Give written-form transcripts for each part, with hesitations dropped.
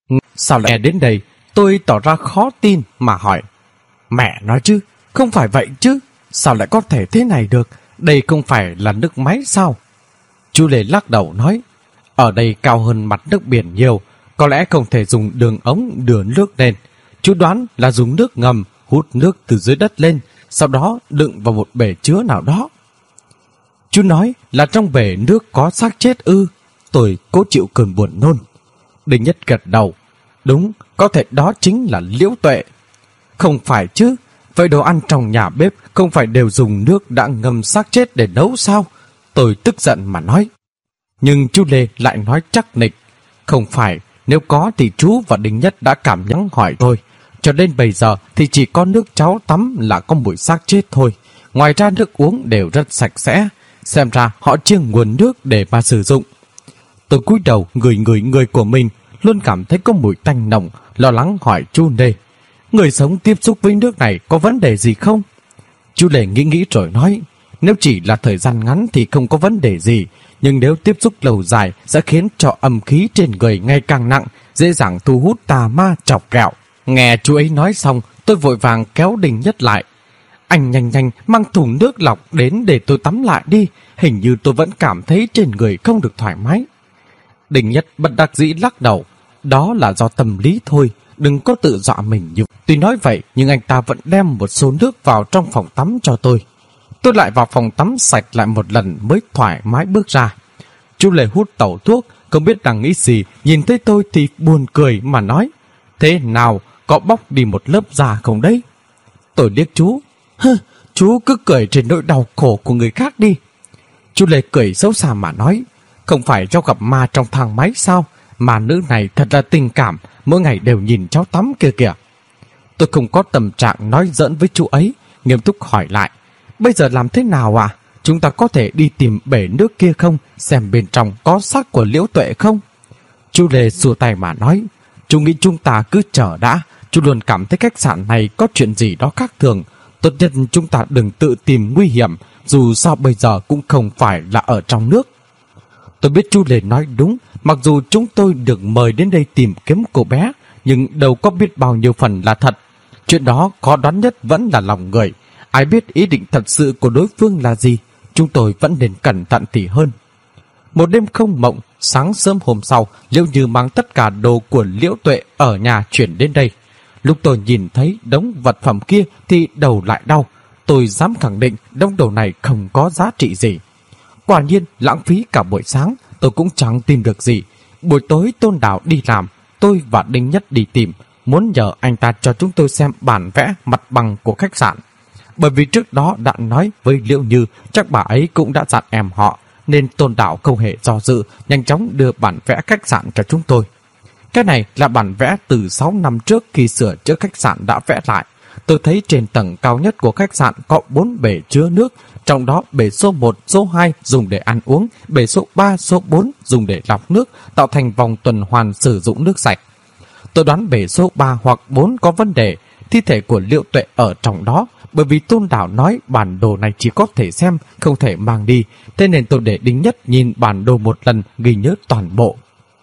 Sao lại đến đây? Tôi tỏ ra khó tin mà hỏi. Mẹ nói chứ, không phải vậy chứ, sao lại có thể thế này được? Đây không phải là nước máy sao? Chú Lê lắc đầu nói, ở đây cao hơn mặt nước biển nhiều, có lẽ không thể dùng đường ống đưa nước lên. Chú đoán là dùng nước ngầm hút nước từ dưới đất lên, sau đó đựng vào một bể chứa nào đó. Chú nói là trong bể nước có xác chết ư? Tôi cố chịu cơn buồn nôn. Đinh Nhất gật đầu. Đúng, có thể đó chính là Liễu Tuệ. Không phải chứ, vậy đồ ăn trong nhà bếp không phải đều dùng nước đã ngâm xác chết để nấu sao? Tôi tức giận mà nói. Nhưng chú Lê lại nói chắc nịch. Không phải, nếu có thì chú và Đinh Nhất đã cảm nhắn hỏi tôi. Cho đến bây giờ thì chỉ có nước cháu tắm là có mùi xác chết thôi. Ngoài ra nước uống đều rất sạch sẽ. Xem ra họ chia nguồn nước để mà sử dụng. Tôi cúi đầu ngửi người của mình, luôn cảm thấy có mùi tanh nồng, lo lắng hỏi chú Lê. Người sống tiếp xúc với nước này có vấn đề gì không? Chú Lê nghĩ rồi nói, nếu chỉ là thời gian ngắn thì không có vấn đề gì, nhưng nếu tiếp xúc lâu dài sẽ khiến cho âm khí trên người ngày càng nặng, dễ dàng thu hút tà ma chọc ghẹo. Nghe chú ấy nói xong, tôi vội vàng kéo Đinh Nhất lại. Anh nhanh mang thùng nước lọc đến để tôi tắm lại đi, hình như tôi vẫn cảm thấy trên người không được thoải mái. Đinh Nhất bất đắc dĩ lắc đầu, đó là do tâm lý thôi, đừng có tự dọa mình như. Tuy nói vậy nhưng anh ta vẫn đem một số nước vào trong phòng tắm cho tôi. Tôi lại vào phòng tắm sạch lại một lần mới thoải mái bước ra. Chú Lê hút tẩu thuốc, không biết đang nghĩ gì, nhìn thấy tôi thì buồn cười mà nói, thế nào, có bóc đi một lớp da không đấy? Tôi liếc chú, chú cứ cười trên nỗi đau khổ của người khác đi. Chú Lê cười xấu xa mà nói, không phải cháu gặp ma trong thang máy sao? Mà nữ này thật là tình cảm, mỗi ngày đều nhìn cháu tắm kia kìa. Tôi không có tâm trạng nói giỡn với chú ấy, nghiêm túc hỏi lại, bây giờ làm thế nào à? Chúng ta có thể đi tìm bể nước kia không? Xem bên trong có xác của Liễu Tuệ không? Chú Lê xua tay mà nói, chú nghĩ chúng ta cứ chờ đã. Chú luôn cảm thấy khách sạn này có chuyện gì đó khác thường. Tốt nhất chúng ta đừng tự tìm nguy hiểm, dù sao bây giờ cũng không phải là ở trong nước. Tôi biết chú Lê nói đúng, mặc dù chúng tôi được mời đến đây tìm kiếm cô bé, nhưng đâu có biết bao nhiêu phần là thật. Chuyện đó khó đoán nhất vẫn là lòng người. Ai biết ý định thật sự của đối phương là gì, chúng tôi vẫn nên cẩn thận thì hơn. Một đêm không mộng, sáng sớm hôm sau, Liễu Như mang tất cả đồ của Liễu Tuệ ở nhà chuyển đến đây. Lúc tôi nhìn thấy đống vật phẩm kia thì đầu lại đau. Tôi dám khẳng định đống đồ này không có giá trị gì. Quả nhiên lãng phí cả buổi sáng, tôi cũng chẳng tìm được gì. Buổi tối Tôn Đào đi làm, tôi và Đinh Nhất đi tìm, muốn nhờ anh ta cho chúng tôi xem bản vẽ mặt bằng của khách sạn. Bởi vì trước đó đã nói với Liễu Như, chắc bà ấy cũng đã dặn em họ, nên Tôn Đào không hề do dự, nhanh chóng đưa bản vẽ khách sạn cho chúng tôi. Cái này là bản vẽ từ 6 năm trước khi sửa chữa khách sạn đã vẽ lại. Tôi thấy trên tầng cao nhất của khách sạn có 4 bể chứa nước, trong đó bể số 1, số 2 dùng để ăn uống, bể số 3, số 4 dùng để lọc nước, tạo thành vòng tuần hoàn sử dụng nước sạch. Tôi đoán bể số 3 hoặc 4 có vấn đề, thi thể của Liễu Tuệ ở trong đó, bởi vì Tôn Đào nói bản đồ này chỉ có thể xem, không thể mang đi, thế nên tôi để Đinh Nhất nhìn bản đồ một lần, ghi nhớ toàn bộ.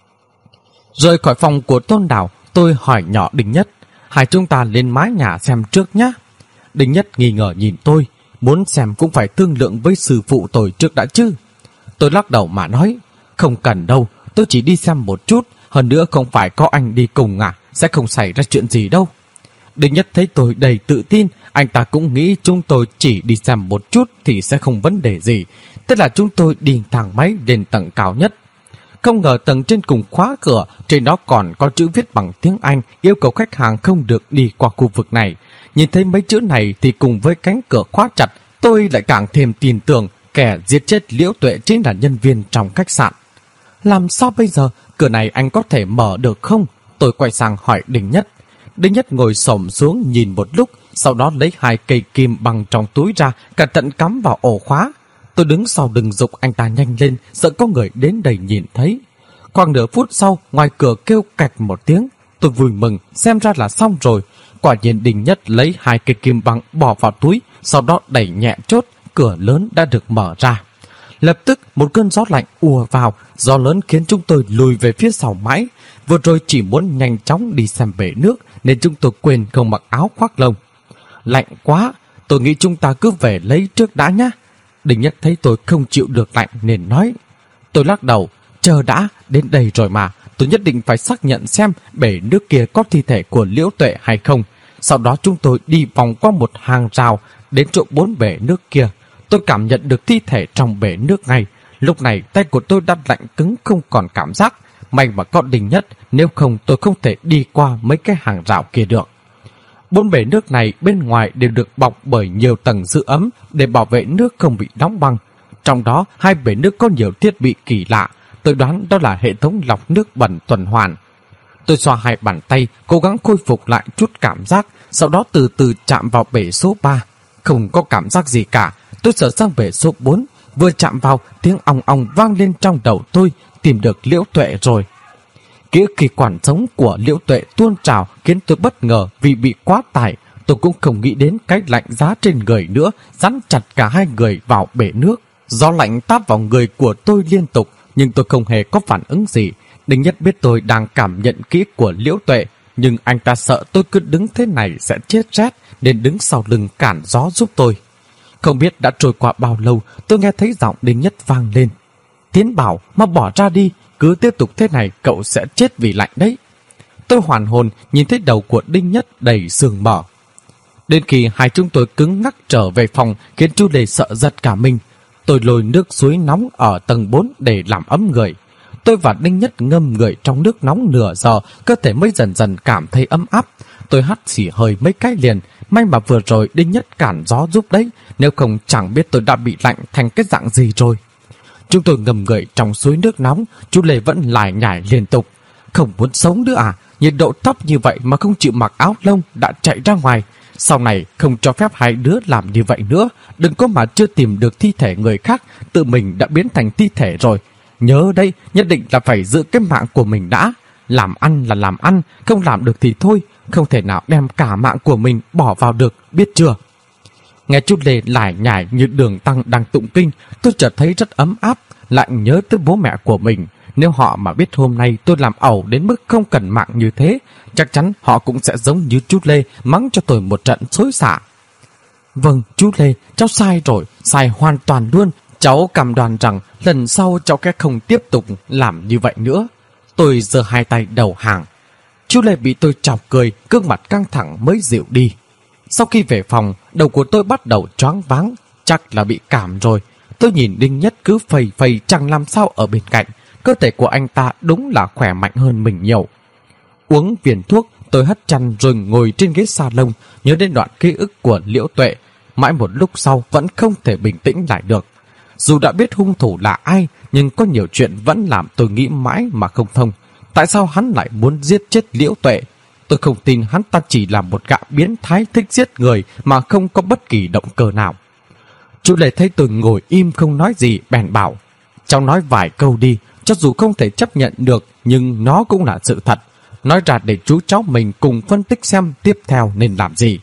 Rời khỏi phòng của Tôn Đào, tôi hỏi nhỏ Đinh Nhất, hai chúng ta lên mái nhà xem trước nhé. Đinh Nhất nghi ngờ nhìn tôi, muốn xem cũng phải thương lượng với sư phụ tôi trước đã chứ. Tôi lắc đầu mà nói, không cần đâu, tôi chỉ đi xem một chút, hơn nữa không phải có anh đi cùng à, sẽ không xảy ra chuyện gì đâu. Đinh Nhất thấy tôi đầy tự tin, anh ta cũng nghĩ chúng tôi chỉ đi xem một chút thì sẽ không vấn đề gì. Tức là chúng tôi đi thang máy lên tầng cao nhất. Không ngờ tầng trên cùng khóa cửa, trên đó còn có chữ viết bằng tiếng Anh yêu cầu khách hàng không được đi qua khu vực này. Nhìn thấy mấy chữ này thì cùng với cánh cửa khóa chặt, tôi lại càng thêm tin tưởng kẻ giết chết Liễu Tuệ chính là nhân viên trong khách sạn. Làm sao bây giờ? Cửa này anh có thể mở được không? Tôi quay sang hỏi Đinh Nhất. Đinh Nhất ngồi xổm xuống nhìn một lúc, sau đó lấy 2 cây kim bằng trong túi ra, cẩn thận cắm vào ổ khóa. Tôi đứng sau đừng giục anh ta nhanh lên, sợ có người đến đây nhìn thấy. Khoảng nửa phút sau, ngoài cửa kêu cạch một tiếng. Tôi vui mừng, xem ra là xong rồi. Quả nhiên Đinh Nhất lấy 2 cây kim bằng bỏ vào túi, sau đó đẩy nhẹ chốt, cửa lớn đã được mở ra. Lập tức một cơn gió lạnh ùa vào, gió lớn khiến chúng tôi lùi về phía sau mãi. Vừa rồi chỉ muốn nhanh chóng đi xem bể nước nên chúng tôi quên không mặc áo khoác lông. Lạnh quá, tôi nghĩ chúng ta cứ về lấy trước đã nhá. Đinh Nhất thấy tôi không chịu được lạnh nên nói. Tôi lắc đầu, chờ đã, đến đây rồi mà, tôi nhất định phải xác nhận xem bể nước kia có thi thể của Liễu Tuệ hay không. Sau đó chúng tôi đi vòng qua một hàng rào đến chỗ 4 bể nước kia. Tôi cảm nhận được thi thể trong bể nước ngay. Lúc này tay của tôi đã lạnh cứng không còn cảm giác. May mà có Đinh Nhất, nếu không tôi không thể đi qua mấy cái hàng rào kia được. 4 bể nước này bên ngoài đều được bọc bởi nhiều tầng giữ ấm để bảo vệ nước không bị đóng băng. Trong đó 2 bể nước có nhiều thiết bị kỳ lạ. Tôi đoán đó là hệ thống lọc nước bẩn tuần hoàn. Tôi xoa 2 bàn tay, cố gắng khôi phục lại chút cảm giác, sau đó từ từ chạm vào bể số 3. Không có cảm giác gì cả. Tôi sờ sang bể số 4, vừa chạm vào, tiếng ong ong vang lên trong đầu tôi, tìm được Liễu Tuệ rồi. Ký ức kỳ quản sống của Liễu Tuệ tuôn trào khiến tôi bất ngờ vì bị quá tải. Tôi cũng không nghĩ đến cái lạnh giá trên người nữa, dán chặt cả 2 người vào bể nước. Gió lạnh táp vào người của tôi liên tục, nhưng tôi không hề có phản ứng gì. Đinh Nhất biết tôi đang cảm nhận kỹ của Liễu Tuệ, nhưng anh ta sợ tôi cứ đứng thế này sẽ chết rét nên đứng sau lưng cản gió giúp tôi. Không biết đã trôi qua bao lâu, tôi nghe thấy giọng Đinh Nhất vang lên. Tiến bảo, mà bỏ ra đi, cứ tiếp tục thế này cậu sẽ chết vì lạnh đấy. Tôi hoàn hồn nhìn thấy đầu của Đinh Nhất đầy sương mờ. Đến khi hai chúng tôi cứng ngắc trở về phòng khiến chú Lê sợ giật cả mình. Tôi lôi nước suối nóng ở tầng 4 để làm ấm người. Tôi và Đinh Nhất ngâm người trong nước nóng nửa giờ, cơ thể mới dần dần cảm thấy ấm áp. Tôi hắt xì hơi mấy cái liền, may mà vừa rồi Đinh Nhất cản gió giúp đấy, nếu không chẳng biết tôi đã bị lạnh thành cái dạng gì rồi. Chúng tôi ngâm người trong suối nước nóng, chú Lê vẫn lải nhải liên tục. Không muốn sống nữa à? Nhiệt độ thấp như vậy mà không chịu mặc áo lông đã chạy ra ngoài. Sau này không cho phép hai đứa làm như vậy nữa. Đừng có mà chưa tìm được thi thể người khác, tự mình đã biến thành thi thể rồi. Nhớ đây, nhất định là phải giữ cái mạng của mình đã. Làm ăn là làm ăn, không làm được thì thôi. Không thể nào đem cả mạng của mình bỏ vào được, biết chưa? Nghe chú Lê lải nhải như Đường Tăng đang tụng kinh, tôi chợt thấy rất ấm áp, lại nhớ tới bố mẹ của mình. Nếu họ mà biết hôm nay tôi làm ẩu đến mức không cần mạng như thế, chắc chắn họ cũng sẽ giống như chú Lê mắng cho tôi một trận xối xả. Vâng, chú Lê, cháu sai rồi, sai hoàn toàn luôn. Cháu cam đoan rằng lần sau cháu sẽ không tiếp tục làm như vậy nữa. Tôi giơ hai tay đầu hàng. Chú Lê bị tôi chọc cười, gương mặt căng thẳng mới dịu đi. Sau khi về phòng, đầu của tôi bắt đầu choáng váng, chắc là bị cảm rồi. Tôi nhìn Đinh Nhất cứ phầy phầy chẳng làm sao ở bên cạnh. Cơ thể của anh ta đúng là khỏe mạnh hơn mình nhiều. Uống viên thuốc, tôi hất chăn rồi ngồi trên ghế salon, nhớ đến đoạn ký ức của Liễu Tuệ. Mãi một lúc sau vẫn không thể bình tĩnh lại được. Dù đã biết hung thủ là ai, nhưng có nhiều chuyện vẫn làm tôi nghĩ mãi mà không thông. Tại sao hắn lại muốn giết chết Liễu Tuệ? Tôi không tin hắn ta chỉ là một gã biến thái thích giết người mà không có bất kỳ động cơ nào. Chú Lê thấy tôi ngồi im không nói gì bèn bảo, cháu nói vài câu đi, cho dù không thể chấp nhận được nhưng nó cũng là sự thật. Nói ra để chú cháu mình cùng phân tích xem tiếp theo nên làm gì.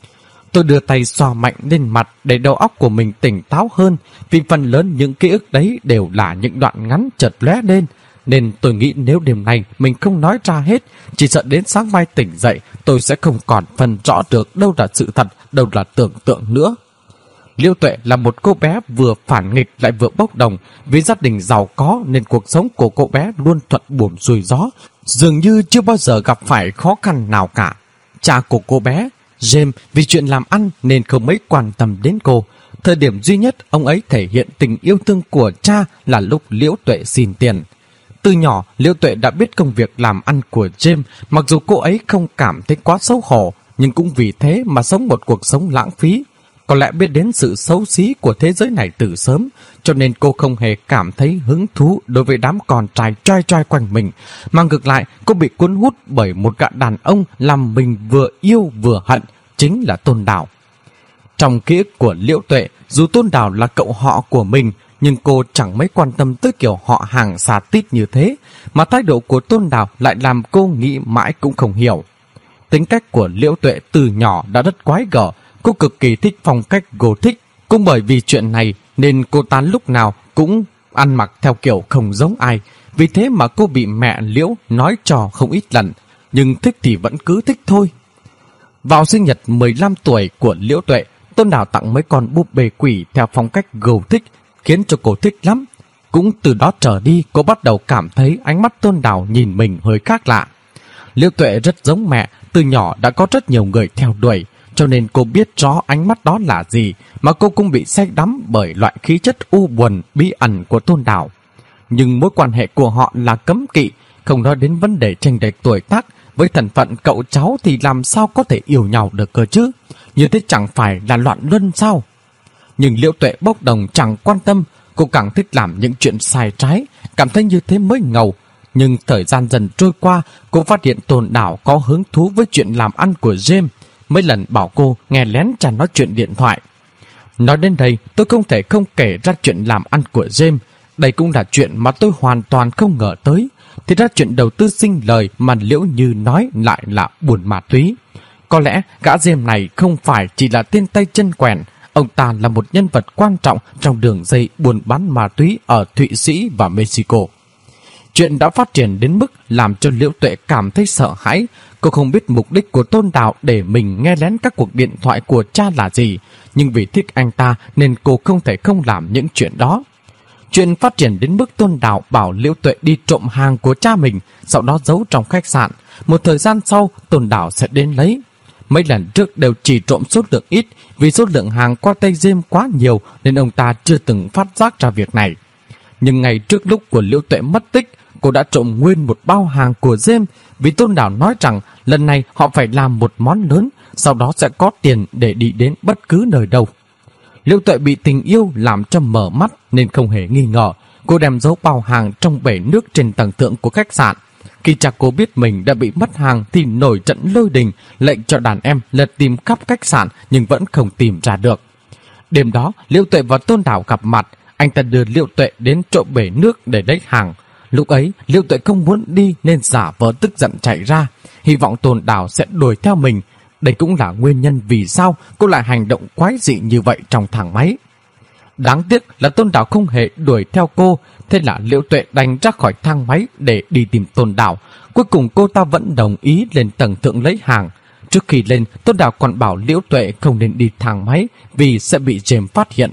Tôi đưa tay xoa mạnh lên mặt để đầu óc của mình tỉnh táo hơn, vì phần lớn những ký ức đấy đều là những đoạn ngắn chợt lóe lên. Nên tôi nghĩ nếu đêm nay mình không nói ra hết, chỉ sợ đến sáng mai tỉnh dậy tôi sẽ không còn phân rõ được đâu là sự thật, đâu là tưởng tượng nữa. Liễu Tuệ là một cô bé vừa phản nghịch lại vừa bốc đồng. Vì gia đình giàu có nên cuộc sống của cô bé luôn thuận buồm xuôi gió, dường như chưa bao giờ gặp phải khó khăn nào cả. Cha của cô bé, James, vì chuyện làm ăn nên không mấy quan tâm đến cô. Thời điểm duy nhất ông ấy thể hiện tình yêu thương của cha là lúc Liễu Tuệ xin tiền. Từ nhỏ, Liễu Tuệ đã biết công việc làm ăn của James, mặc dù cô ấy không cảm thấy quá xấu hổ, nhưng cũng vì thế mà sống một cuộc sống lãng phí. Có lẽ biết đến sự xấu xí của thế giới này từ sớm, cho nên cô không hề cảm thấy hứng thú đối với đám con trai trai trai quanh mình, mà ngược lại cô bị cuốn hút bởi một gã đàn ông làm mình vừa yêu vừa hận, chính là Tôn Đào. Trong ký ức của Liễu Tuệ, dù Tôn Đào là cậu họ của mình, nhưng cô chẳng mấy quan tâm tới kiểu họ hàng xa tít như thế, mà thái độ của Tôn Đào lại làm cô nghĩ mãi cũng không hiểu. Tính cách của Liễu Tuệ từ nhỏ đã rất quái gở, cô cực kỳ thích phong cách Gothic. Cũng bởi vì chuyện này nên cô ta lúc nào cũng ăn mặc theo kiểu không giống ai, vì thế mà cô bị mẹ Liễu nói trò không ít lần, nhưng thích thì vẫn cứ thích thôi. Vào sinh nhật 15 tuổi của Liễu Tuệ, Tôn Đào tặng mấy con búp bê quỷ theo phong cách gầu thích, khiến cho cô thích lắm. Cũng từ đó trở đi, cô bắt đầu cảm thấy ánh mắt Tôn Đào nhìn mình hơi khác lạ. Liễu Tuệ rất giống mẹ, từ nhỏ đã có rất nhiều người theo đuổi, cho nên cô biết rõ ánh mắt đó là gì, mà cô cũng bị say đắm bởi loại khí chất u buồn, bí ẩn của Tôn Đào. Nhưng mối quan hệ của họ là cấm kỵ, không nói đến vấn đề chênh lệch tuổi tác, với thân phận cậu cháu thì làm sao có thể yêu nhau được cơ chứ? Như thế chẳng phải là loạn luân sao? Nhưng Liễu Tuệ bốc đồng chẳng quan tâm, cô càng thích làm những chuyện sai trái, cảm thấy như thế mới ngầu. Nhưng thời gian dần trôi qua, cô phát hiện Tôn Đào có hứng thú với chuyện làm ăn của James, mấy lần bảo cô nghe lén chàng nói chuyện điện thoại. Nói đến đây, tôi không thể không kể ra chuyện làm ăn của James. Đây cũng là chuyện mà tôi hoàn toàn không ngờ tới. Thì ra chuyện đầu tư sinh lời mà Liễu Như nói lại là buôn ma túy. Có lẽ gã James này không phải chỉ là tên tay chân quèn, ông ta là một nhân vật quan trọng trong đường dây buôn bán ma túy ở Thụy Sĩ và Mexico. Chuyện đã phát triển đến mức làm cho Liễu Tuệ cảm thấy sợ hãi. Cô không biết mục đích của Tôn Đào để mình nghe lén các cuộc điện thoại của cha là gì, nhưng vì thích anh ta nên cô không thể không làm những chuyện đó. Chuyện phát triển đến mức Tôn Đào bảo Liễu Tuệ đi trộm hàng của cha mình, sau đó giấu trong khách sạn. Một thời gian sau, Tôn Đào sẽ đến lấy. Mấy lần trước đều chỉ trộm số lượng ít, vì số lượng hàng qua tay James quá nhiều nên ông ta chưa từng phát giác ra việc này. Nhưng ngày trước lúc của Liễu Tuệ mất tích, cô đã trộm nguyên một bao hàng của James, vì Tôn Đào nói rằng lần này họ phải làm một món lớn, sau đó sẽ có tiền để đi đến bất cứ nơi đâu. Liễu Tuệ bị tình yêu làm cho mở mắt nên không hề nghi ngờ. Cô đem giấu bao hàng trong bể nước trên tầng thượng của khách sạn. Khi cha cô biết mình đã bị mất hàng thì nổi trận lôi đình, lệnh cho đàn em lật tìm khắp khách sạn nhưng vẫn không tìm ra được. Đêm đó, Liễu Tuệ và Tôn Đào gặp mặt. Anh ta đưa Liễu Tuệ đến trộm bể nước để lấy hàng. Lúc ấy, Liễu Tuệ không muốn đi nên giả vờ tức giận chạy ra, hy vọng Tôn Đào sẽ đuổi theo mình. Đây cũng là nguyên nhân vì sao cô lại hành động quái dị như vậy trong thang máy. Đáng tiếc là Tôn Đào không hề đuổi theo cô, thế là Liễu Tuệ đành ra khỏi thang máy để đi tìm Tôn Đào. Cuối cùng cô ta vẫn đồng ý lên tầng thượng lấy hàng. Trước khi lên, Tôn Đào còn bảo Liễu Tuệ không nên đi thang máy vì sẽ bị James phát hiện.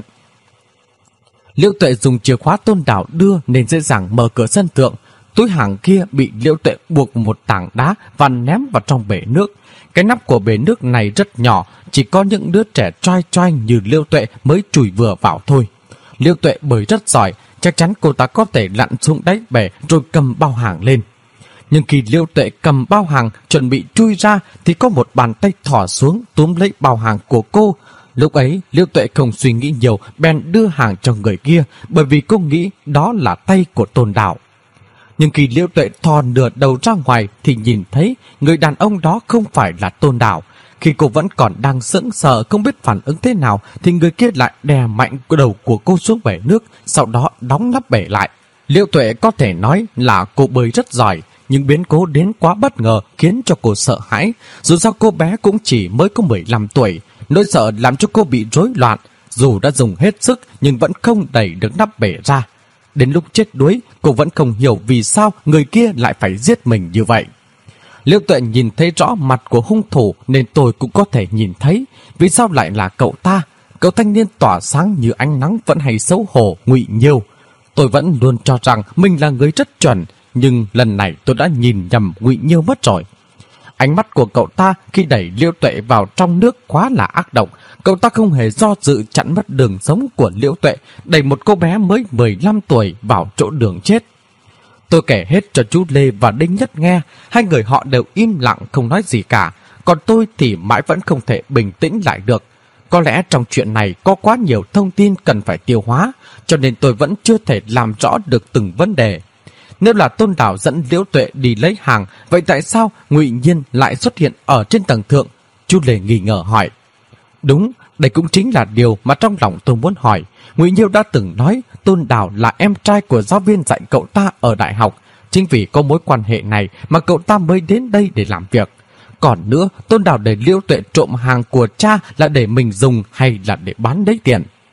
Liễu Tuệ dùng chìa khóa Tôn Đào đưa nên dễ dàng mở cửa sân thượng. Túi hàng kia bị Liễu Tuệ buộc một tảng đá và ném vào trong bể nước. Cái nắp của bể nước này rất nhỏ, chỉ có những đứa trẻ trai trai như Liễu Tuệ mới chùi vừa vào thôi. Liễu Tuệ bơi rất giỏi, chắc chắn cô ta có thể lặn xuống đáy bể rồi cầm bao hàng lên. Nhưng khi Liễu Tuệ cầm bao hàng chuẩn bị chui ra thì có một bàn tay thò xuống túm lấy bao hàng của cô. Lúc ấy Liễu Tuệ không suy nghĩ nhiều, bèn đưa hàng cho người kia, bởi vì cô nghĩ đó là tay của Tôn Đào. Nhưng khi Liễu Tuệ thò nửa đầu ra ngoài thì nhìn thấy người đàn ông đó không phải là Tôn Đào. Khi cô vẫn còn đang sững sờ không biết phản ứng thế nào thì người kia lại đè mạnh đầu của cô xuống bể nước, sau đó đóng nắp bể lại. Liễu Tuệ có thể nói là cô bơi rất giỏi, nhưng biến cố đến quá bất ngờ khiến cho cô sợ hãi. Dù sao cô bé cũng chỉ mới có 15 tuổi, nỗi sợ làm cho cô bị rối loạn. Dù đã dùng hết sức nhưng vẫn không đẩy được nắp bể ra. Đến lúc chết đuối, cô vẫn không hiểu vì sao người kia lại phải giết mình như vậy. Liễu Tuệ nhìn thấy rõ mặt của hung thủ nên tôi cũng có thể nhìn thấy. Vì sao lại là cậu ta? Cậu thanh niên tỏa sáng như ánh nắng vẫn hay xấu hổ, Ngụy Nhiêu. Tôi vẫn luôn cho rằng mình là người rất chuẩn, nhưng lần này tôi đã nhìn nhầm Ngụy Nhiêu mất rồi. Ánh mắt của cậu ta khi đẩy Liễu Tuệ vào trong nước quá là ác độc. Cậu ta không hề do dự chặn mất đường sống của Liễu Tuệ, đẩy một cô bé mới 15 tuổi vào chỗ đường chết. Tôi kể hết cho chú Lê và Đinh Nhất nghe, hai người họ đều im lặng không nói gì cả, còn tôi thì mãi vẫn không thể bình tĩnh lại được. Có lẽ trong chuyện này có quá nhiều thông tin cần phải tiêu hóa, cho nên tôi vẫn chưa thể làm rõ được từng vấn đề. Nếu là Tôn Đào dẫn Liễu Tuệ đi lấy hàng, vậy tại sao Ngụy Nhiên lại xuất hiện ở trên tầng thượng? Chú Lê nghi ngờ hỏi. Đúng, đây cũng chính là điều mà trong lòng tôi muốn hỏi. Ngụy Nhiêu đã từng nói Tôn Đào là em trai của giáo viên dạy cậu ta ở đại học. Chính vì có mối quan hệ này mà cậu ta mới đến đây để làm việc. Còn nữa, Tôn Đào để Liễu Tuệ trộm hàng của cha là để mình dùng hay là để bán lấy tiền?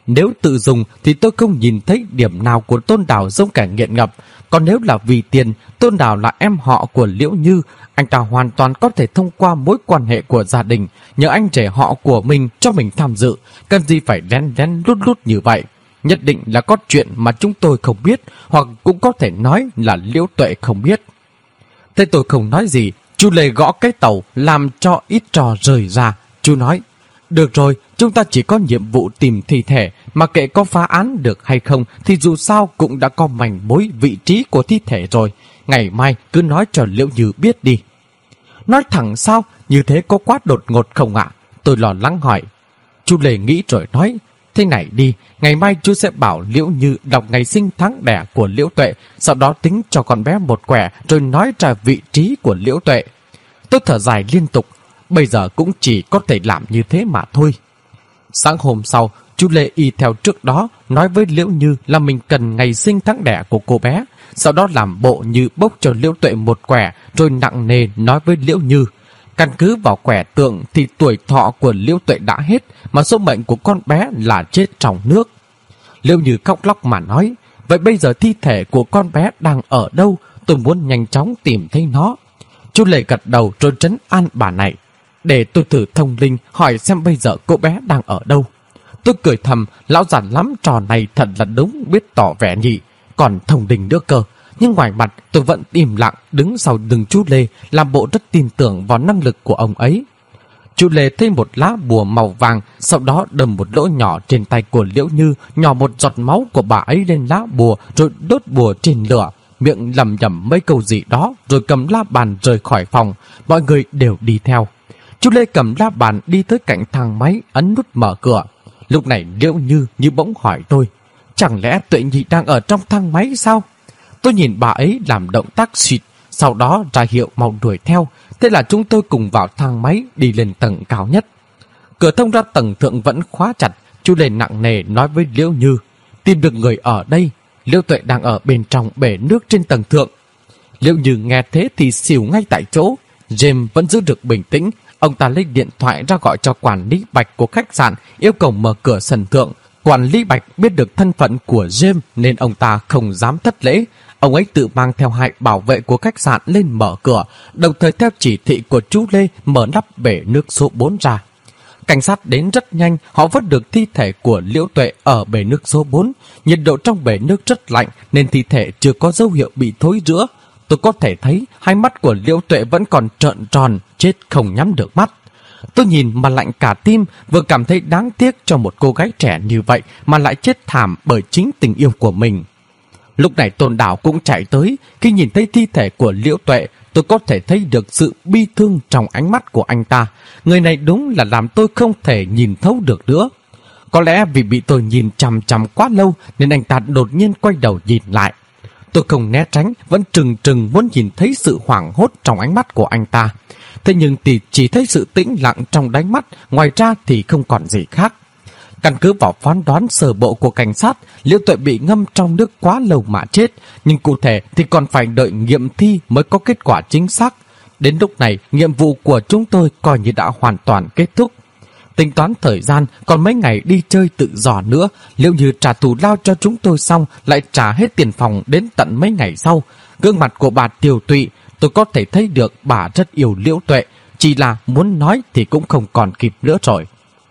Nếu tự dùng thì tôi không nhìn thấy điểm nào của Tôn Đào giống kẻ nghiện ngập. Còn nếu là vì tiền, Tôn Đào là em họ của Liễu Như, anh ta hoàn toàn có thể thông qua mối quan hệ của gia đình, nhờ anh rể họ của mình cho mình tham dự. Cần gì phải lén lén lút lút như vậy? Nhất định là có chuyện mà chúng tôi không biết, hoặc cũng có thể nói là Liễu Tuệ không biết. Thế tôi không nói gì, chú Lê gõ cái tàu làm cho ít trò rời ra. Chú nói, được rồi, chúng ta chỉ có nhiệm vụ tìm thi thể, mà kệ có phá án được hay không thì dù sao cũng đã có manh mối vị trí của thi thể rồi. Ngày mai cứ nói cho Liễu Như biết đi. Nói thẳng sao? Như thế có quá đột ngột không ạ? Tôi lo lắng hỏi. Chú Lê nghĩ rồi nói, thế này đi, ngày mai chú sẽ bảo Liễu Như đọc ngày sinh tháng đẻ của Liễu Tuệ, sau đó tính cho con bé một quẻ rồi nói ra vị trí của Liễu Tuệ. Tôi thở dài liên tục, bây giờ cũng chỉ có thể làm như thế mà thôi. Sáng hôm sau, chú Lê y theo trước đó nói với Liễu Như là mình cần ngày sinh tháng đẻ của cô bé, sau đó làm bộ như bốc cho Liễu Tuệ một quẻ rồi nặng nề nói với Liễu Như. Căn cứ vào quẻ tượng thì tuổi thọ của Liễu Tuệ đã hết, mà số mệnh của con bé là chết trong nước. Liễu Như khóc lóc mà nói, vậy bây giờ thi thể của con bé đang ở đâu? Tôi muốn nhanh chóng tìm thấy nó. Chú Lê gật đầu rồi trấn an bà này. Để tôi thử thông linh hỏi xem bây giờ cô bé đang ở đâu. Tôi cười thầm, lão già lắm trò này thật là đúng biết tỏ vẻ nhỉ. Còn thông linh nữa cơ. Nhưng ngoài mặt tôi vẫn im lặng đứng sau lưng chú Lê, làm bộ rất tin tưởng vào năng lực của ông ấy. Chú Lê thấy một lá bùa màu vàng, sau đó đâm một lỗ nhỏ trên tay của Liễu Như, nhỏ một giọt máu của bà ấy lên lá bùa rồi đốt bùa trên lửa, miệng lẩm nhẩm mấy câu gì đó rồi cầm la bàn rời khỏi phòng. Mọi người đều đi theo. Chú Lê cầm la bàn đi tới cạnh thang máy, ấn nút mở cửa. Lúc này Liễu Như bỗng hỏi tôi, chẳng lẽ Tuệ Nhị đang ở trong thang máy sao? Tôi nhìn bà ấy làm động tác xịt, sau đó ra hiệu mau đuổi theo. Thế là chúng tôi cùng vào thang máy đi lên tầng cao nhất. Cửa thông ra tầng thượng vẫn khóa chặt. Chú Lê nặng nề nói với Liễu Như, tìm được người ở đây. Liễu Tuệ đang ở bên trong bể nước trên tầng thượng. Liễu Như nghe thế thì xỉu ngay tại chỗ. James vẫn giữ được bình tĩnh. Ông ta lấy điện thoại ra gọi cho quản lý Bạch của khách sạn, yêu cầu mở cửa sân thượng. Quản lý Bạch biết được thân phận của James nên ông ta không dám thất lễ. Ông ấy tự mang theo 2 bảo vệ của khách sạn lên mở cửa, đồng thời theo chỉ thị của chú Lê mở nắp bể nước số 4 ra. Cảnh sát đến rất nhanh, họ vớt được thi thể của Liễu Tuệ ở bể nước số 4. Nhiệt độ trong bể nước rất lạnh nên thi thể chưa có dấu hiệu bị thối rữa. Tôi có thể thấy 2 mắt của Liễu Tuệ vẫn còn trợn tròn, chết không nhắm được mắt. Tôi nhìn mà lạnh cả tim, vừa cảm thấy đáng tiếc cho một cô gái trẻ như vậy mà lại chết thảm bởi chính tình yêu của mình. Lúc này Tôn Đào cũng chạy tới. Khi nhìn thấy thi thể của Liễu Tuệ, tôi có thể thấy được sự bi thương trong ánh mắt của anh ta. Người này đúng là làm tôi không thể nhìn thấu được nữa. Có lẽ vì bị tôi nhìn chằm chằm quá lâu nên anh ta đột nhiên quay đầu nhìn lại. Tôi không né tránh, vẫn trừng trừng muốn nhìn thấy sự hoảng hốt trong ánh mắt của anh ta. Thế nhưng thì chỉ thấy sự tĩnh lặng trong đáy mắt, ngoài ra thì không còn gì khác. Căn cứ vào phán đoán sơ bộ của cảnh sát, Liễu Tuệ bị ngâm trong nước quá lâu mà chết, nhưng cụ thể thì còn phải đợi nghiệm thi mới có kết quả chính xác. Đến lúc này, nhiệm vụ của chúng tôi coi như đã hoàn toàn kết thúc. Tính toán thời gian, còn mấy ngày đi chơi tự do nữa, Liễu Như trả thù lao cho chúng tôi xong lại trả hết tiền phòng đến tận mấy ngày sau. Gương mặt của bà tiều tụy, tôi có thể thấy được bà rất yêu Liễu Tuệ, chỉ là muốn nói thì cũng không còn kịp nữa rồi.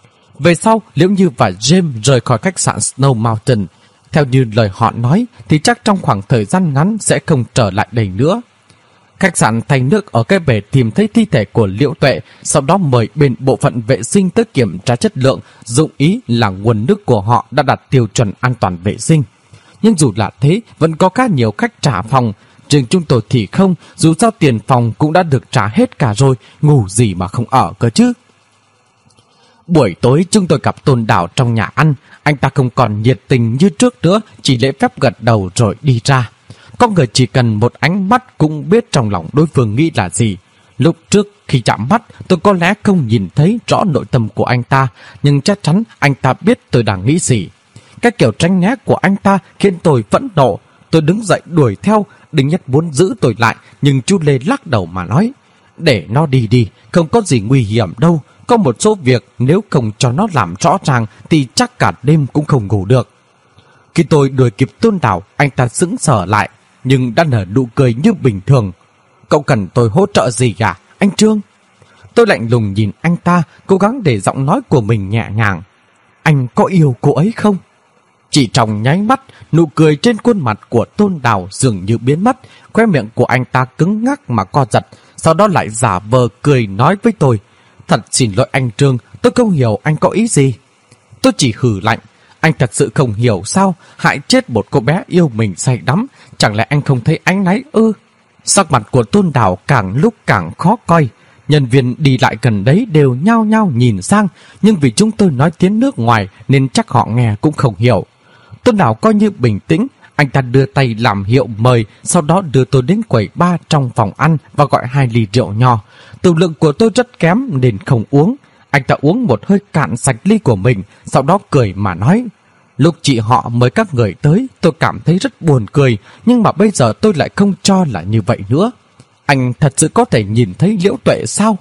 Về sau, Liễu Như và James rời khỏi khách sạn Snow Mountain. Theo như lời họ nói thì chắc trong khoảng thời gian ngắn sẽ không trở lại đây nữa. Khách sạn thay nước ở cái bể tìm thấy thi thể của Liễu Tuệ, sau đó mời bên bộ phận vệ sinh tới kiểm tra chất lượng, dụng ý là nguồn nước của họ đã đạt tiêu chuẩn an toàn vệ sinh. Nhưng dù là thế, vẫn có khá nhiều khách trả phòng. Riêng chúng tôi thì không, dù sao tiền phòng cũng đã được trả hết cả rồi, ngủ gì mà không ở cơ chứ. Buổi tối chúng tôi gặp Tôn Đào trong nhà ăn. Anh ta không còn nhiệt tình như trước nữa, chỉ lễ phép gật đầu rồi đi ra. Có người chỉ cần một ánh mắt cũng biết trong lòng đối phương nghĩ là gì. Lúc trước khi chạm mắt, tôi có lẽ không nhìn thấy rõ nội tâm của anh ta, nhưng chắc chắn anh ta biết tôi đang nghĩ gì. Cái kiểu tránh né của anh ta khiến tôi phẫn nộ. Tôi đứng dậy đuổi theo, Đinh Nhất muốn giữ tôi lại, nhưng chú Lê lắc đầu mà nói, Để nó đi đi, không có gì nguy hiểm đâu. Có một số việc nếu không cho nó làm rõ ràng thì chắc cả đêm cũng không ngủ được. Khi tôi đuổi kịp Tôn Đảo, anh ta sững sờ lại, nhưng đã nở nụ cười như bình thường. Cậu cần tôi hỗ trợ gì à, anh Trương? Tôi lạnh lùng nhìn anh ta, cố gắng để giọng nói của mình nhẹ nhàng. Anh có yêu cô ấy không? Chỉ trong nháy mắt, nụ cười trên khuôn mặt của Tôn Đảo dường như biến mất, khóe miệng của anh ta cứng ngắc mà co giật, sau đó lại giả vờ cười nói với tôi. Thật xin lỗi anh Trương, tôi không hiểu anh có ý gì. Tôi chỉ hừ lạnh. Anh thật sự không hiểu sao hại chết một cô bé yêu mình say đắm, chẳng lẽ anh không thấy áy náy ư? Sắc mặt của Tôn Đảo càng lúc càng khó coi. Nhân viên đi lại gần đấy đều nhao nhao nhìn sang, nhưng vì chúng tôi nói tiếng nước ngoài nên chắc họ nghe cũng không hiểu. Tôn Đảo coi như bình tĩnh, anh ta đưa tay làm hiệu mời, sau đó đưa tôi đến quầy bar trong phòng ăn và gọi 2 ly rượu nho. Tử lượng của tôi rất kém nên không uống. Anh ta uống một hơi cạn sạch ly của mình, sau đó cười mà nói. Lúc chị họ mời các người tới, tôi cảm thấy rất buồn cười, nhưng mà bây giờ tôi lại không cho là như vậy nữa. Anh thật sự có thể nhìn thấy Liễu Tuệ sao?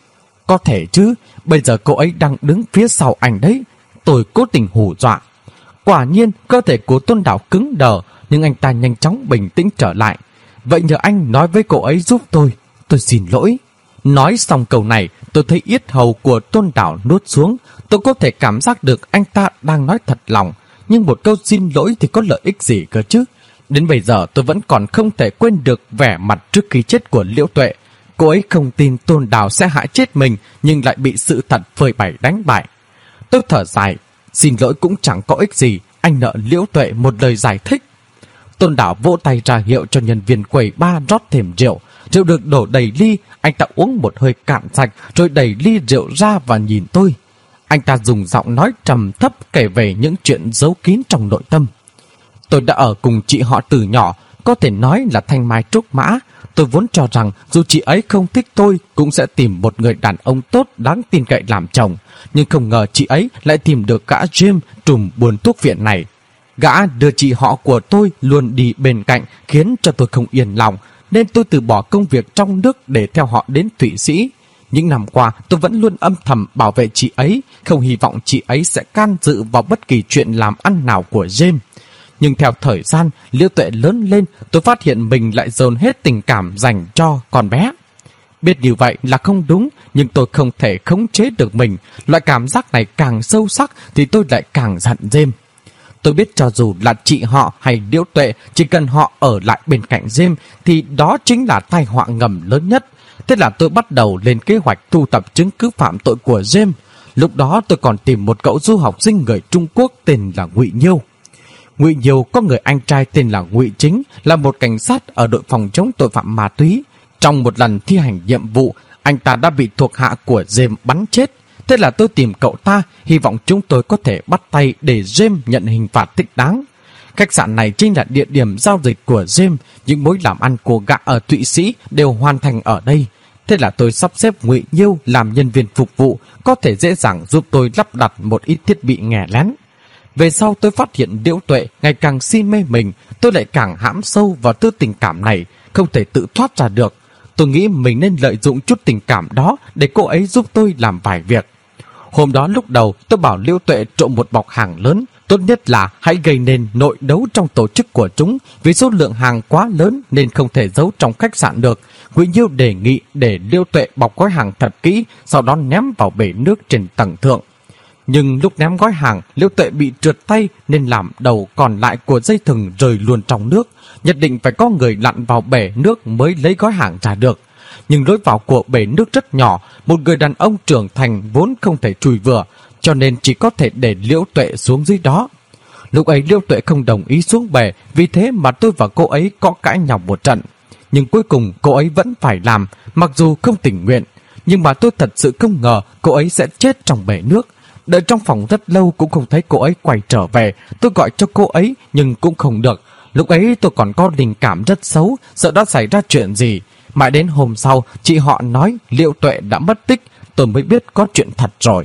Có thể chứ, bây giờ cô ấy đang đứng phía sau anh đấy. Tôi cố tình hù dọa. Quả nhiên, cơ thể của Tôn Đảo cứng đờ, nhưng anh ta nhanh chóng bình tĩnh trở lại. Vậy nhờ anh nói với cô ấy giúp tôi xin lỗi. Nói xong câu này, tôi thấy yết hầu của Tôn Đảo nuốt xuống. Tôi có thể cảm giác được anh ta đang nói thật lòng, nhưng một câu xin lỗi thì có lợi ích gì cơ chứ? Đến bây giờ tôi vẫn còn không thể quên được vẻ mặt trước khi chết của Liễu Tuệ. Cô ấy không tin Tôn Đảo sẽ hại chết mình, nhưng lại bị sự thật phơi bày đánh bại. Tôi thở dài, xin lỗi cũng chẳng có ích gì, anh nợ Liễu Tuệ một lời giải thích. Tôn Đảo vỗ tay ra hiệu cho nhân viên quầy bar rót thêm rượu. Rượu được đổ đầy ly, anh ta uống một hơi cạn sạch rồi đẩy ly rượu ra và nhìn tôi. Anh ta dùng giọng nói trầm thấp kể về những chuyện giấu kín trong nội tâm. Tôi đã ở cùng chị họ từ nhỏ, có thể nói là thanh mai trúc mã. Tôi vốn cho rằng dù chị ấy không thích tôi cũng sẽ tìm một người đàn ông tốt đáng tin cậy làm chồng. Nhưng không ngờ chị ấy lại tìm được gã Jim trùm buôn thuốc viện này. Gã đưa chị họ của tôi luôn đi bên cạnh khiến cho tôi không yên lòng, nên tôi từ bỏ công việc trong nước để theo họ đến Thụy Sĩ. Những năm qua tôi vẫn luôn âm thầm bảo vệ chị ấy, không hy vọng chị ấy sẽ can dự vào bất kỳ chuyện làm ăn nào của James. Nhưng theo thời gian, Liễu Tuệ lớn lên, tôi phát hiện mình lại dồn hết tình cảm dành cho con bé. Biết như vậy là không đúng, nhưng tôi không thể khống chế được mình. Loại cảm giác này càng sâu sắc thì tôi lại càng giận James. Tôi biết cho dù là chị họ hay Liễu Tuệ, chỉ cần họ ở lại bên cạnh James thì đó chính là tai họa ngầm lớn nhất. Thế là tôi bắt đầu lên kế hoạch thu thập chứng cứ phạm tội của James. Lúc đó tôi còn tìm một cậu du học sinh người Trung Quốc tên là Ngụy Nhiêu. Ngụy Nhiêu có người anh trai tên là Ngụy Chính, là một cảnh sát ở đội phòng chống tội phạm ma túy. Trong một lần thi hành nhiệm vụ, anh ta đã bị thuộc hạ của James bắn chết. Thế là tôi tìm cậu ta, hy vọng chúng tôi có thể bắt tay để James nhận hình phạt thích đáng. Khách sạn này chính là địa điểm giao dịch của James, những mối làm ăn của gã ở Thụy Sĩ đều hoàn thành ở đây. Thế là tôi sắp xếp Ngụy Nhiêu làm nhân viên phục vụ, có thể dễ dàng giúp tôi lắp đặt một ít thiết bị nghe lén. Về sau tôi phát hiện Liễu Tuệ ngày càng si mê mình, tôi lại càng hãm sâu vào tư tình cảm này, không thể tự thoát ra được. Tôi nghĩ mình nên lợi dụng chút tình cảm đó để cô ấy giúp tôi làm vài việc. Hôm đó lúc đầu tôi bảo Liễu Tuệ trộm một bọc hàng lớn, tốt nhất là hãy gây nên nội đấu trong tổ chức của chúng, vì số lượng hàng quá lớn nên không thể giấu trong khách sạn được. Ngụy Nhiêu đề nghị để Liễu Tuệ bọc gói hàng thật kỹ, sau đó ném vào bể nước trên tầng thượng. Nhưng lúc ném gói hàng, Liễu Tuệ bị trượt tay nên làm đầu còn lại của dây thừng rơi luôn trong nước. Nhất định phải có người lặn vào bể nước mới lấy gói hàng ra được. Nhưng lối vào của bể nước rất nhỏ, một người đàn ông trưởng thành vốn không thể chui vừa, cho nên chỉ có thể để Liễu Tuệ xuống dưới đó. Lúc ấy Liễu Tuệ không đồng ý xuống bể, vì thế mà tôi và cô ấy có cãi nhau một trận. Nhưng cuối cùng cô ấy vẫn phải làm, mặc dù không tình nguyện. Nhưng mà tôi thật sự không ngờ cô ấy sẽ chết trong bể nước. Đợi trong phòng rất lâu cũng không thấy cô ấy quay trở về. Tôi gọi cho cô ấy nhưng cũng không được. Lúc ấy tôi còn có linh cảm rất xấu, sợ đã xảy ra chuyện gì. Mãi đến hôm sau, chị họ nói Liễu Tuệ đã mất tích, tôi mới biết có chuyện thật rồi.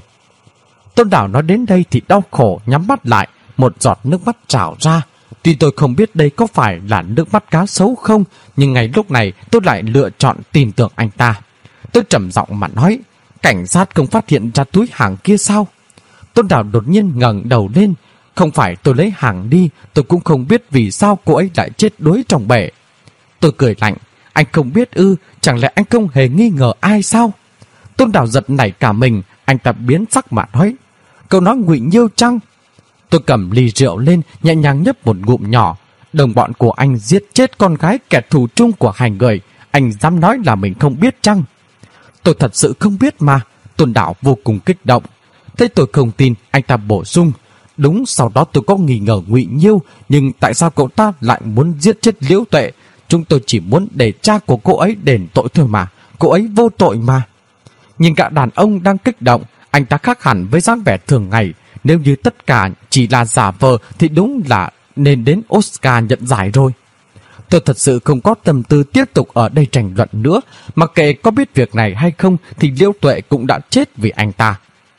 Tôn Đảo nói đến đây thì đau khổ nhắm mắt lại, một giọt nước mắt trào ra. Tuy tôi không biết đây có phải là nước mắt cá sấu không, nhưng ngay lúc này tôi lại lựa chọn tin tưởng anh ta. Tôi trầm giọng mà nói, cảnh sát không phát hiện ra túi hàng kia sao? Tôn Đào đột nhiên ngẩng đầu lên. Không phải tôi lấy hàng đi, tôi cũng không biết vì sao cô ấy lại chết đuối trong bể. Tôi cười lạnh, anh không biết ư? Chẳng lẽ anh không hề nghi ngờ ai sao? Tôn Đào giật nảy cả mình, anh ta biến sắc mà nói, cậu nói Ngụy Nhiêu chăng? Tôi cầm ly rượu lên, nhẹ nhàng nhấp một ngụm nhỏ. Đồng bọn của anh giết chết con gái kẻ thù chung của hai người, anh dám nói là mình không biết chăng? Tôi thật sự không biết mà. Tôn Đào vô cùng kích động. Thấy tôi không tin, anh ta bổ sung, đúng, sau đó tôi có nghi ngờ Ngụy Nhiêu, nhưng tại sao cậu ta lại muốn giết chết Liễu Tuệ? Chúng tôi chỉ muốn để cha của cô ấy đền tội thôi mà, cô ấy vô tội mà. Nhìn gã đàn ông đang kích động, anh ta khác hẳn với dáng vẻ thường ngày. Nếu như tất cả chỉ là giả vờ thì đúng là nên đến Oscar nhận giải rồi. Tôi thật sự không có tâm tư tiếp tục ở đây tranh luận nữa. Mặc kệ có biết việc này hay không thì Liễu Tuệ cũng đã chết vì anh ta.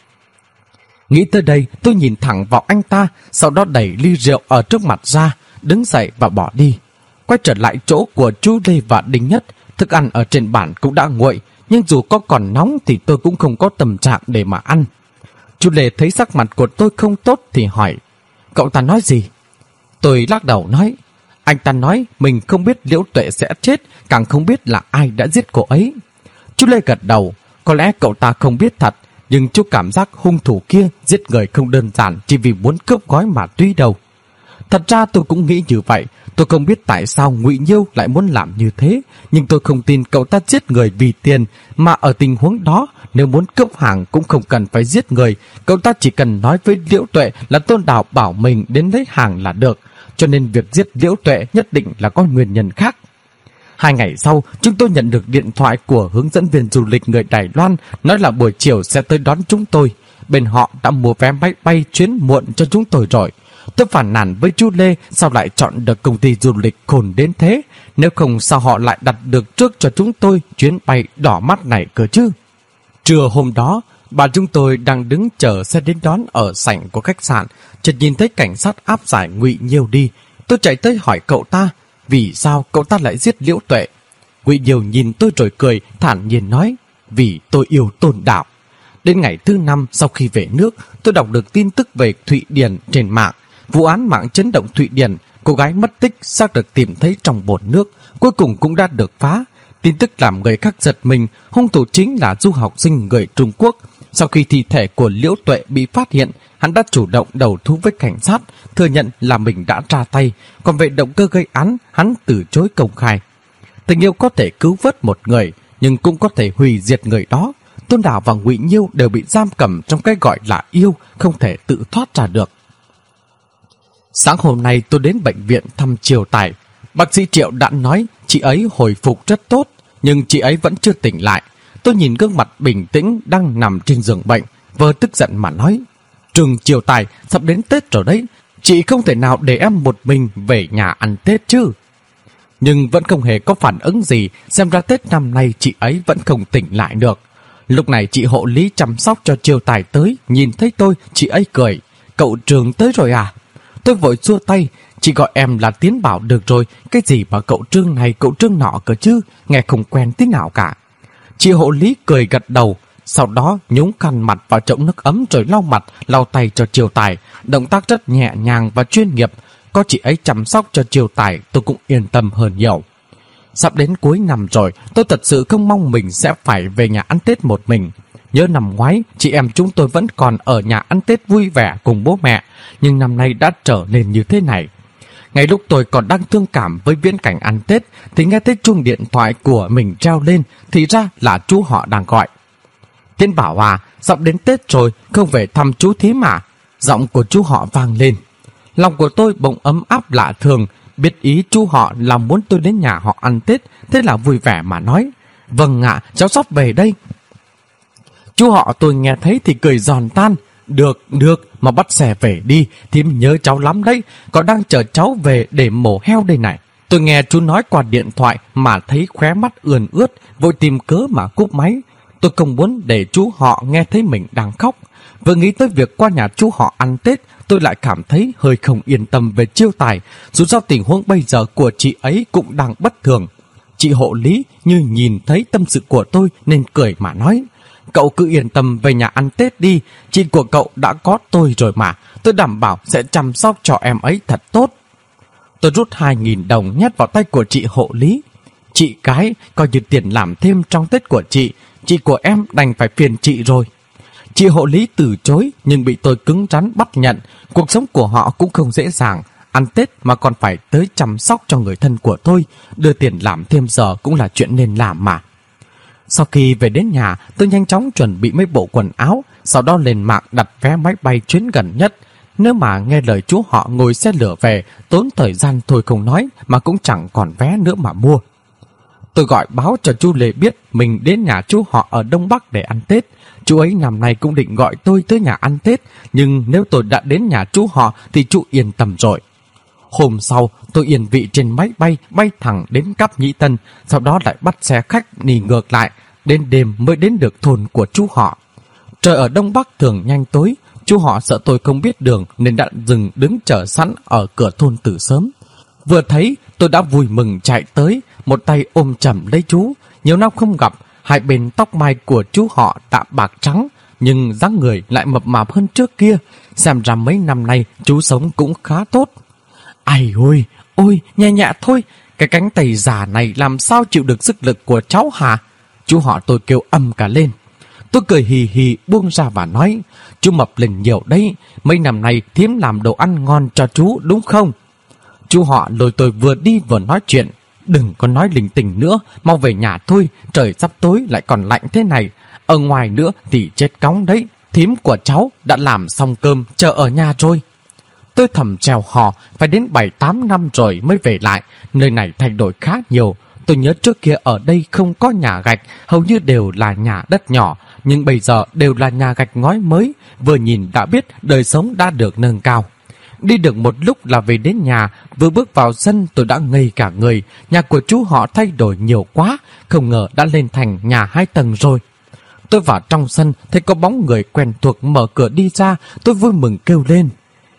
Nghĩ tới đây, tôi nhìn thẳng vào anh ta, sau đó đẩy ly rượu ở trước mặt ra, đứng dậy và bỏ đi. Quay trở lại chỗ của chú Lê và Đinh Nhất. Thức ăn ở trên bàn cũng đã nguội, nhưng dù có còn nóng thì tôi cũng không có tâm trạng để mà ăn. Chú Lê thấy sắc mặt của tôi không tốt thì hỏi, cậu ta nói gì? Tôi lắc đầu nói, anh ta nói mình không biết Liễu Tuệ sẽ chết, càng không biết là ai đã giết cô ấy. Chú Lê gật đầu, có lẽ cậu ta không biết thật, nhưng chú cảm giác hung thủ kia giết người không đơn giản chỉ vì muốn cướp gói ma túy đâu. Thật ra tôi cũng nghĩ như vậy. Tôi không biết tại sao Ngụy Nhiêu lại muốn làm như thế, nhưng tôi không tin cậu ta giết người vì tiền, mà ở tình huống đó, nếu muốn cướp hàng cũng không cần phải giết người, cậu ta chỉ cần nói với Liễu Tuệ là Tôn Đào bảo mình đến lấy hàng là được, cho nên việc giết Liễu Tuệ nhất định là có nguyên nhân khác. 2 ngày sau, chúng tôi nhận được điện thoại của hướng dẫn viên du lịch người Đài Loan, nói là buổi chiều sẽ tới đón chúng tôi. Bên họ đã mua vé máy bay chuyến muộn cho chúng tôi rồi. Tôi phản nàn với chú Lê sao lại chọn được công ty du lịch khôn đến thế, nếu không sao họ lại đặt được trước cho chúng tôi chuyến bay đỏ mắt này cơ chứ. Trưa hôm đó, bà chúng tôi đang đứng chờ xe đến đón ở sảnh của khách sạn, chợt nhìn thấy cảnh sát áp giải Ngụy Nhiêu đi. Tôi chạy tới hỏi cậu ta, vì sao cậu ta lại giết Liễu Tuệ? Ngụy Nhiêu nhìn tôi rồi cười, thản nhiên nói, vì tôi yêu Tôn Đào. Đến ngày thứ 5 sau khi về nước, tôi đọc được tin tức về Thụy Điển trên mạng. Vụ án mạng chấn động Thụy Điển, cô gái mất tích xác được tìm thấy trong bồn nước, cuối cùng cũng đã được phá. Tin tức làm người khác giật mình, hung thủ chính là du học sinh người Trung Quốc. Sau khi thi thể của Liễu Tuệ bị phát hiện, hắn đã chủ động đầu thú với cảnh sát, thừa nhận là mình đã ra tay, còn về động cơ gây án, hắn từ chối công khai. Tình yêu có thể cứu vớt một người, nhưng cũng có thể hủy diệt người đó. Tôn Đào và Ngụy Nhiêu đều bị giam cầm trong cái gọi là yêu, không thể tự thoát ra được. Sáng hôm nay tôi đến bệnh viện thăm Triều Tài. Bác sĩ Triệu đã nói chị ấy hồi phục rất tốt, nhưng chị ấy vẫn chưa tỉnh lại. Tôi nhìn gương mặt bình tĩnh đang nằm trên giường bệnh, vừa tức giận mà nói, Trường Triều Tài, sắp đến Tết rồi đấy, chị không thể nào để em một mình về nhà ăn Tết chứ. Nhưng vẫn không hề có phản ứng gì, xem ra Tết năm nay chị ấy vẫn không tỉnh lại được. Lúc này chị hộ lý chăm sóc cho Triều Tài tới, nhìn thấy tôi, chị ấy cười, cậu Trường tới rồi à? Tôi vội xua tay, chị gọi em là Tiến Bảo được rồi, cái gì mà cậu Trương này cậu Trương nọ cơ chứ, nghe không quen tí nào cả. Chị hộ lý cười gật đầu, sau đó nhúng khăn mặt vào chậu nước ấm rồi lau mặt, lau tay cho Triều Tài, động tác rất nhẹ nhàng và chuyên nghiệp. Có chị ấy chăm sóc cho Triều Tài, tôi cũng yên tâm hơn nhiều. Sắp đến cuối năm rồi, tôi thật sự không mong mình sẽ phải về nhà ăn Tết một mình. Nhớ năm ngoái, chị em chúng tôi vẫn còn ở nhà ăn Tết vui vẻ cùng bố mẹ, nhưng năm nay đã trở nên như thế này. Ngay lúc tôi còn đang thương cảm với viễn cảnh ăn Tết, thì nghe thấy chuông điện thoại của mình reo lên, thì ra là chú họ đang gọi. Tiến Bảo à, sắp đến Tết rồi, không về thăm chú thím à? Giọng của chú họ vang lên. Lòng của tôi bỗng ấm áp lạ thường, biết ý chú họ là muốn tôi đến nhà họ ăn Tết, thế là vui vẻ mà nói, vâng ạ, cháu sắp về đây. Chú họ tôi nghe thấy thì cười giòn tan, được, mà bắt xe về đi, thím nhớ cháu lắm đấy, còn đang chờ cháu về để mổ heo đây này. Tôi nghe chú nói qua điện thoại mà thấy khóe mắt ươn ướt, vội tìm cớ mà cúp máy. Tôi không muốn để chú họ nghe thấy mình đang khóc. Vừa nghĩ tới việc qua nhà chú họ ăn Tết, tôi lại cảm thấy hơi không yên tâm về Chiêu Tài, dù sao tình huống bây giờ của chị ấy cũng đang bất thường. Chị hộ lý như nhìn thấy tâm sự của tôi nên cười mà nói: Cậu cứ yên tâm về nhà ăn Tết đi, chị của cậu đã có tôi rồi mà, tôi đảm bảo sẽ chăm sóc cho em ấy thật tốt. Tôi rút 2.000 đồng nhét vào tay của chị hộ lý. Chị cái, coi như tiền làm thêm trong Tết của chị của em đành phải phiền chị rồi. Chị hộ lý từ chối nhưng bị tôi cứng rắn bắt nhận. Cuộc sống của họ cũng không dễ dàng, ăn Tết mà còn phải tới chăm sóc cho người thân của tôi, đưa tiền làm thêm giờ cũng là chuyện nên làm mà. Sau khi về đến nhà, tôi nhanh chóng chuẩn bị mấy bộ quần áo, sau đó lên mạng đặt vé máy bay chuyến gần nhất. Nếu mà nghe lời chú họ ngồi xe lửa về, tốn thời gian thôi không nói, mà cũng chẳng còn vé nữa mà mua. Tôi gọi báo cho chú Lê biết mình đến nhà chú họ ở Đông Bắc để ăn Tết. Chú ấy năm nay cũng định gọi tôi tới nhà ăn Tết, nhưng nếu tôi đã đến nhà chú họ thì chú yên tâm rồi. Hôm sau, tôi yên vị trên máy bay thẳng đến Cáp Nhĩ Tân, sau đó lại bắt xe khách đi ngược lại, đến đêm mới đến được thôn của chú họ. Trời ở Đông Bắc thường nhanh tối, chú họ sợ tôi không biết đường nên đã dừng đứng chờ sẵn ở cửa thôn từ sớm. Vừa thấy, tôi đã vui mừng chạy tới, một tay ôm chầm lấy chú. Nhiều năm không gặp, hai bên tóc mai của chú họ đã bạc trắng, nhưng dáng người lại mập mạp hơn trước kia. Xem ra mấy năm nay chú sống cũng khá tốt. Ai ôi, nhẹ nhẹ thôi, cái cánh tay già này làm sao chịu được sức lực của cháu hả? Chú họ tôi kêu ầm cả lên. Tôi cười hì hì buông ra và nói: Chú mập lên nhiều đấy, mấy năm nay thím làm đồ ăn ngon cho chú đúng không? Chú họ lôi tôi vừa đi vừa nói chuyện: Đừng có nói linh tinh nữa, mau về nhà thôi, trời sắp tối lại còn lạnh thế này. Ở ngoài nữa thì chết cóng đấy, thím của cháu đã làm xong cơm chờ ở nhà rồi. Tôi thầm trèo hò, phải đến 7-8 năm rồi mới về lại, nơi này thay đổi khá nhiều. Tôi nhớ trước kia ở đây không có nhà gạch, hầu như đều là nhà đất nhỏ, nhưng bây giờ đều là nhà gạch ngói mới, vừa nhìn đã biết đời sống đã được nâng cao. Đi được một lúc là về đến nhà, vừa bước vào sân tôi đã ngây cả người, nhà của chú họ thay đổi nhiều quá, không ngờ đã lên thành nhà 2 tầng rồi. Tôi vào trong sân, thấy có bóng người quen thuộc mở cửa đi ra, tôi vui mừng kêu lên: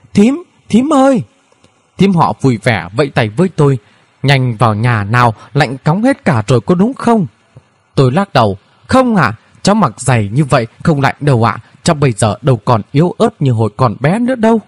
Thím ơi! Thím họ vui vẻ vẫy tay với tôi: Nhanh vào nhà nào, lạnh cóng hết cả rồi có đúng không? Tôi lắc đầu: Không ạ, cháu mặc giày như vậy không lạnh đâu ạ, cháu bây giờ đâu còn yếu ớt như hồi còn bé nữa đâu.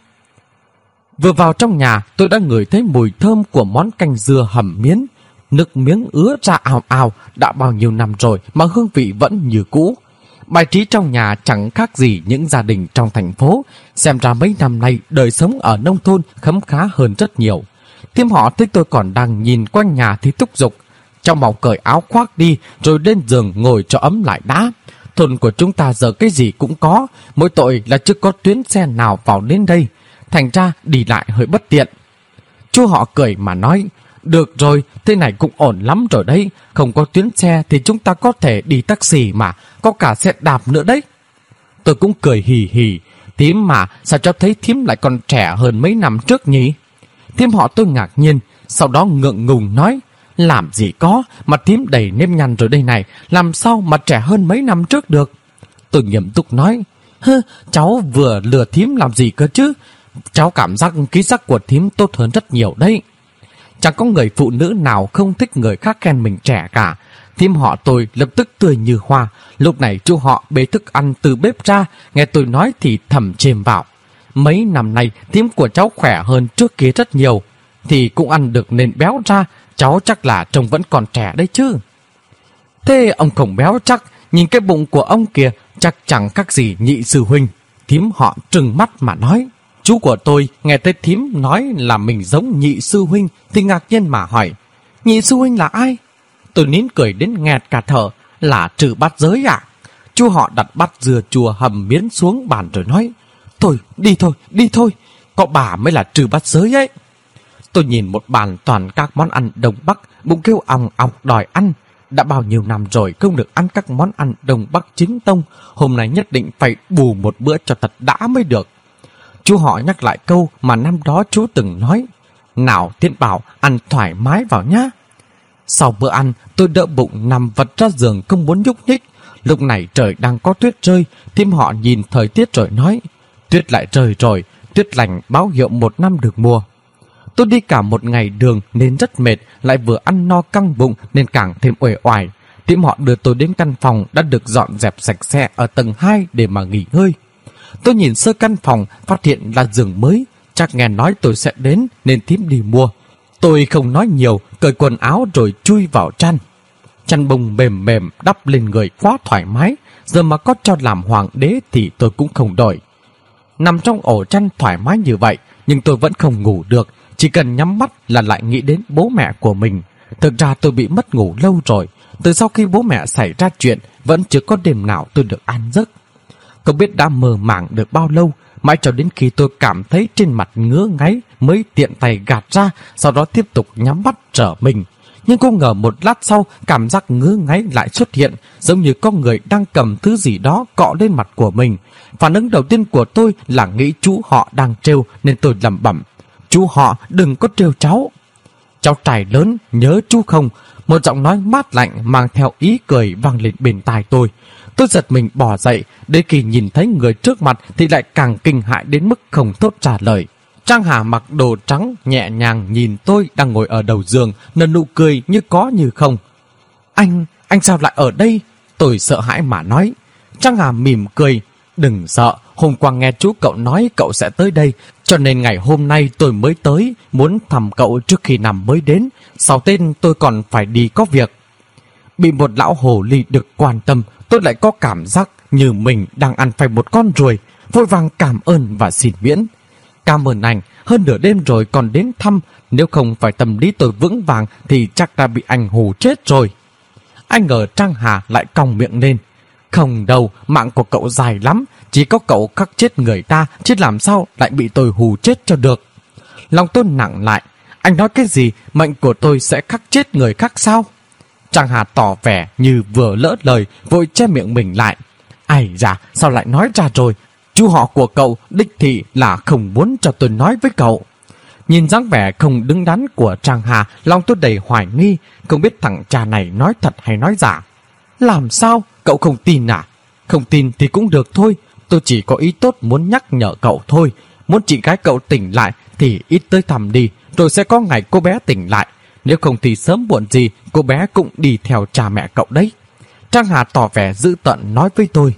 Vừa vào trong nhà, tôi đã ngửi thấy mùi thơm của món canh dưa hầm miến. Nước miếng ứa ra ào ào, đã bao nhiêu năm rồi mà hương vị vẫn như cũ. Bài trí trong nhà chẳng khác gì những gia đình trong thành phố, xem ra mấy năm nay đời sống ở nông thôn khấm khá hơn rất nhiều. Thím họ thấy tôi còn đang nhìn quanh nhà thì thúc giục: Cháu mau cởi áo khoác đi rồi lên giường ngồi cho ấm lại đã. Thôn của chúng ta giờ cái gì cũng có, mỗi tội là chưa có tuyến xe nào vào đến đây, thành ra đi lại hơi bất tiện. Chú họ cười mà nói: Được rồi, thế này cũng ổn lắm rồi đấy, không có tuyến xe thì chúng ta có thể đi taxi mà, có cả xe đạp nữa đấy. Tôi cũng cười hì hì: Thím mà, sao cháu thấy thím lại còn trẻ hơn mấy năm trước nhỉ? Thím họ tôi ngạc nhiên, sau đó ngượng ngùng nói: Làm gì có, mặt thím đầy nếp nhăn rồi đây này, làm sao mà trẻ hơn mấy năm trước được? Tôi nghiêm túc nói: Cháu vừa lừa thím làm gì cơ chứ? Cháu cảm giác khí sắc của thím tốt hơn rất nhiều đấy. Chẳng có người phụ nữ nào không thích người khác khen mình trẻ cả. Thím họ tôi lập tức tươi như hoa. Lúc này chú họ bê thức ăn từ bếp ra, nghe tôi nói thì thầm chêm vào: Mấy năm nay thím của cháu khỏe hơn trước kia rất nhiều, thì cũng ăn được nên béo ra, cháu chắc là trông vẫn còn trẻ đấy chứ. Thế ông không béo chắc, nhìn cái bụng của ông kìa, chắc chẳng khác gì nhị sư huynh. Thím họ trừng mắt mà nói. Chú của tôi nghe thấy thím nói là mình giống nhị sư huynh thì ngạc nhiên mà hỏi: Nhị sư huynh là ai? Tôi nín cười đến nghẹt cả thở: Là Trừ Bát Giới à? Chú họ đặt bát dưa chua hầm miến xuống bàn rồi nói: Thôi, đi thôi, có bà mới là Trừ Bát Giới ấy. Tôi nhìn một bàn toàn các món ăn Đông Bắc, bụng kêu òng ọc đòi ăn. Đã bao nhiêu năm rồi không được ăn các món ăn Đông Bắc chính tông, hôm nay nhất định phải bù một bữa cho thật đã mới được. Chú họ nhắc lại câu mà năm đó chú từng nói: Nào Tiến Bảo, ăn thoải mái vào nhá. Sau bữa ăn, tôi đỡ bụng nằm vật ra giường không muốn nhúc nhích. Lúc này trời đang có tuyết rơi, thím họ nhìn thời tiết rồi nói: Tuyết lại rơi rồi, tuyết lành báo hiệu một năm được mùa. Tôi đi cả một ngày đường nên rất mệt, lại vừa ăn no căng bụng nên càng thêm uể oải. Tiệm họ đưa tôi đến căn phòng đã được dọn dẹp sạch sẽ ở tầng 2 để mà nghỉ ngơi. Tôi nhìn sơ căn phòng, phát hiện là giường mới. Chắc nghe nói tôi sẽ đến nên thím đi mua. Tôi không nói nhiều, cởi quần áo rồi chui vào chăn. Chăn bông mềm mềm đắp lên người quá thoải mái. Giờ mà có cho làm hoàng đế thì tôi cũng không đổi. Nằm trong ổ chăn thoải mái như vậy, nhưng tôi vẫn không ngủ được. Chỉ cần nhắm mắt là lại nghĩ đến bố mẹ của mình. Thực ra tôi bị mất ngủ lâu rồi. Từ sau khi bố mẹ xảy ra chuyện, vẫn chưa có đêm nào tôi được an giấc. Không biết đã mơ màng được bao lâu, mãi cho đến khi tôi cảm thấy trên mặt ngứa ngáy mới tiện tay gạt ra, sau đó tiếp tục nhắm mắt trở mình. Nhưng không ngờ một lát sau, cảm giác ngứa ngáy lại xuất hiện, giống như có người đang cầm thứ gì đó cọ lên mặt của mình. Phản ứng đầu tiên của tôi là nghĩ chú họ đang trêu nên tôi lẩm bẩm: "Chú họ đừng có trêu cháu." "Cháu trai lớn, nhớ chú không?" Một giọng nói mát lạnh mang theo ý cười vang lên bên tai tôi. Tôi giật mình bò dậy, đến khi nhìn thấy người trước mặt thì lại càng kinh hãi đến mức không thốt ra lời. Trang Hà mặc đồ trắng nhẹ nhàng nhìn tôi đang ngồi ở đầu giường, nở nụ cười như có như không. Anh sao lại ở đây?" Tôi sợ hãi mà nói. Trang Hà mỉm cười: "Đừng sợ, hôm qua nghe chú cậu nói cậu sẽ tới đây, cho nên ngày hôm nay tôi mới tới, muốn thăm cậu trước khi năm mới đến. Sau Tết tôi còn phải đi có việc." Bị một lão hồ ly được quan tâm, tôi lại có cảm giác như mình đang ăn phải một con ruồi, vội vàng cảm ơn và xin miễn. "Cảm ơn anh, hơn nửa đêm rồi còn đến thăm, nếu không phải tâm lý tôi vững vàng thì chắc đã bị anh hù chết rồi." Anh ngờ Trang Hà lại cong miệng lên: "Không đâu, mạng của cậu dài lắm, chỉ có cậu khắc chết người ta, chứ làm sao lại bị tôi hù chết cho được." Lòng tôi nặng lại: "Anh nói cái gì, mệnh của tôi sẽ khắc chết người khác sao?" Trang Hà tỏ vẻ như vừa lỡ lời, vội che miệng mình lại. "Ai da, sao lại nói ra rồi? Chú họ của cậu đích thị là không muốn cho tôi nói với cậu." Nhìn dáng vẻ không đứng đắn của Trang Hà, lòng tôi đầy hoài nghi, không biết thằng cha này nói thật hay nói giả. "Làm sao? Cậu không tin à?" "Không tin thì cũng được thôi, tôi chỉ có ý tốt muốn nhắc nhở cậu thôi. Muốn chị gái cậu tỉnh lại thì ít tới thăm đi, rồi sẽ có ngày cô bé tỉnh lại. Nếu không thì sớm muộn gì cô bé cũng đi theo cha mẹ cậu đấy." Trang Hà tỏ vẻ dữ tợn nói với tôi.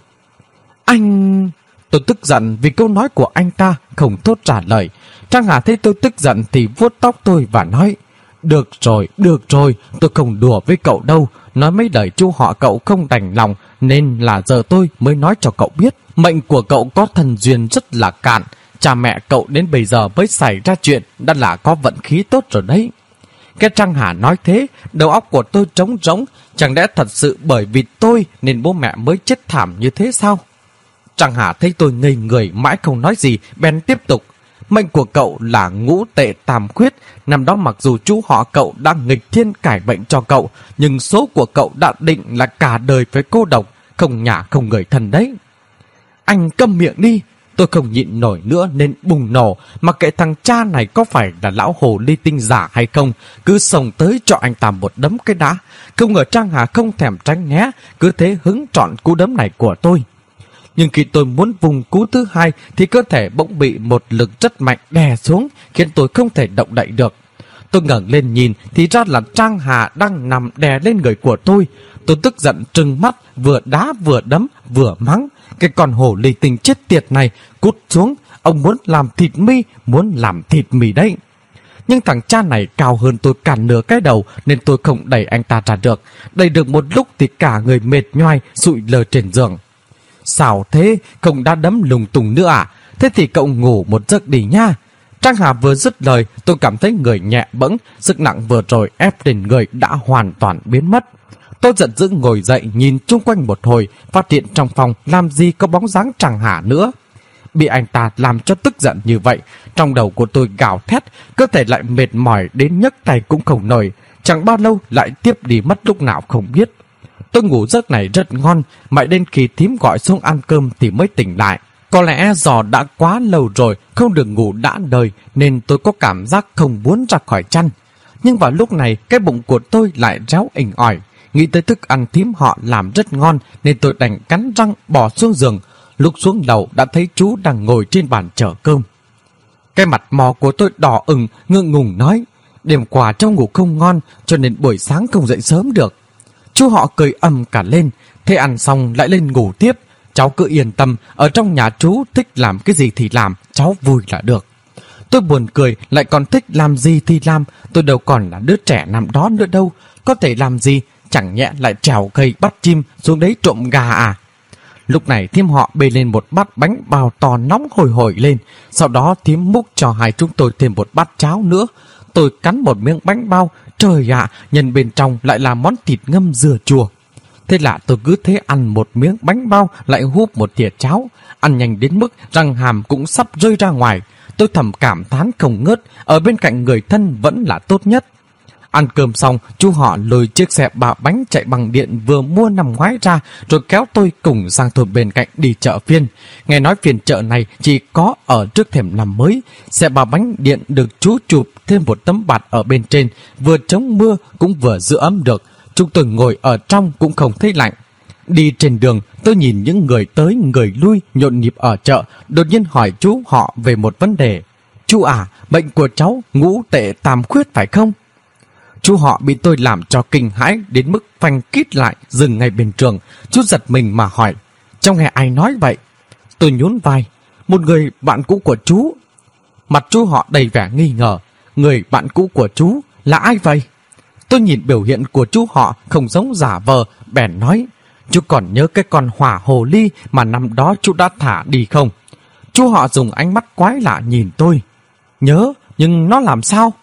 "Anh..." Tôi tức giận vì câu nói của anh ta, không thốt trả lời. Trang Hà thấy tôi tức giận thì vuốt tóc tôi và nói: được rồi, tôi không đùa với cậu đâu. Nói mấy lời chú họ cậu không đành lòng, nên là giờ tôi mới nói cho cậu biết. Mệnh của cậu có thần duyên rất là cạn. Cha mẹ cậu đến bây giờ mới xảy ra chuyện đã là có vận khí tốt rồi đấy." Nghe Trang Hà nói thế, đầu óc của tôi trống rỗng. Chẳng lẽ thật sự bởi vì tôi nên bố mẹ mới chết thảm như thế sao? Trang Hà thấy tôi ngây người mãi không nói gì, bèn tiếp tục: "Mệnh của cậu là ngũ tệ tam khuyết. Năm đó mặc dù chú họ cậu đang nghịch thiên cải bệnh cho cậu, nhưng số của cậu đã định là cả đời phải cô độc, không nhà không người thân đấy." "Anh câm miệng đi." Tôi không nhịn nổi nữa nên bùng nổ, mặc kệ thằng cha này có phải là lão hồ ly tinh giả hay không, cứ xông tới cho anh ta một đấm cái đã. Không ngờ Trang Hà không thèm tránh né, cứ thế hứng trọn cú đấm này của tôi. Nhưng khi tôi muốn vùng cú thứ hai thì cơ thể bỗng bị một lực rất mạnh đè xuống, khiến tôi không thể động đậy được. Tôi ngẩng lên nhìn thì ra là Trang Hà đang nằm đè lên người của tôi. Tôi tức giận trừng mắt, vừa đá vừa đấm vừa mắng: "Cái con hổ ly tinh chết tiệt này, cút xuống, ông muốn làm thịt mì đấy." Nhưng thằng cha này cao hơn tôi cả nửa cái đầu nên tôi không đẩy anh ta ra được. Đẩy được một lúc thì cả người mệt nhoài sụi lơ trên giường. "Sao thế, không đã đấm lung tung nữa à? Thế thì cậu ngủ một giấc đi nha." Trang Hà vừa dứt lời, tôi cảm thấy người nhẹ bẫng, sức nặng vừa rồi ép lên người đã hoàn toàn biến mất. Tôi giận dữ ngồi dậy nhìn chung quanh một hồi, phát hiện trong phòng làm gì có bóng dáng Trang Hà nữa. Bị anh ta làm cho tức giận như vậy, trong đầu của tôi gào thét, cơ thể lại mệt mỏi đến nhấc tay cũng không nổi. Chẳng bao lâu lại tiếp đi mất lúc nào không biết. Tôi ngủ giấc này rất ngon, mãi đến khi thím gọi xuống ăn cơm thì mới tỉnh lại. Có lẽ do đã quá lâu rồi không được ngủ đã đời nên tôi có cảm giác không muốn ra khỏi chăn. Nhưng vào lúc này cái bụng của tôi lại réo inh ỏi. Nghĩ tới thức ăn thím họ làm rất ngon nên tôi đành cắn răng bỏ xuống giường. Lúc xuống lầu đã thấy chú đang ngồi trên bàn chờ cơm. Cái mặt mò của tôi đỏ ửng, ngượng ngùng nói: đêm qua cháu ngủ không ngon cho nên buổi sáng không dậy sớm được. Chú họ cười ầm cả lên. Thế ăn xong lại lên ngủ tiếp. Cháu cứ yên tâm, ở trong nhà chú thích làm cái gì thì làm, cháu vui là được. Tôi buồn cười, lại còn thích làm gì thì làm. Tôi đâu còn là đứa trẻ năm đó nữa đâu. Có thể làm gì, chẳng nhẽ lại trèo cây bắt chim xuống đấy trộm gà à? Lúc này thím họ bê lên một bát bánh bao to nóng hổi hổi lên. Sau đó thím múc cho hai chúng tôi thêm một bát cháo nữa. Tôi cắn một miếng bánh bao. Trời ạ, nhân bên trong lại là món thịt ngâm dừa chua. Thế là tôi cứ thế ăn một miếng bánh bao, lại húp một thìa cháo. Ăn nhanh đến mức răng hàm cũng sắp rơi ra ngoài. Tôi thầm cảm thán không ngớt, ở bên cạnh người thân vẫn là tốt nhất. Ăn cơm xong, chú họ lôi chiếc xe ba bánh chạy bằng điện vừa mua năm ngoái ra, rồi kéo tôi cùng sang thôn bên cạnh đi chợ phiên. Nghe nói phiên chợ này chỉ có ở trước thềm năm mới. Xe ba bánh điện được chú chụp thêm một tấm bạt ở bên trên, vừa chống mưa cũng vừa giữ ấm được. Chúng tôi ngồi ở trong cũng không thấy lạnh. Đi trên đường, tôi nhìn những người tới người lui nhộn nhịp ở chợ, đột nhiên hỏi chú họ về một vấn đề. Chú à, bệnh của cháu ngũ tệ tam khuyết phải không? Chú họ bị tôi làm cho kinh hãi đến mức phanh kít lại, dừng ngay bên trường. Chú giật mình mà hỏi: cháu nghe ai nói vậy? Tôi nhún vai: một người bạn cũ của chú. Mặt chú họ đầy vẻ nghi ngờ. Người bạn cũ của chú là ai vậy? Tôi nhìn biểu hiện của chú họ không giống giả vờ, bèn nói: chú còn nhớ cái con hỏa hồ ly mà năm đó chú đã thả đi không? Chú họ dùng ánh mắt quái lạ nhìn tôi. Nhớ, nhưng nó làm sao?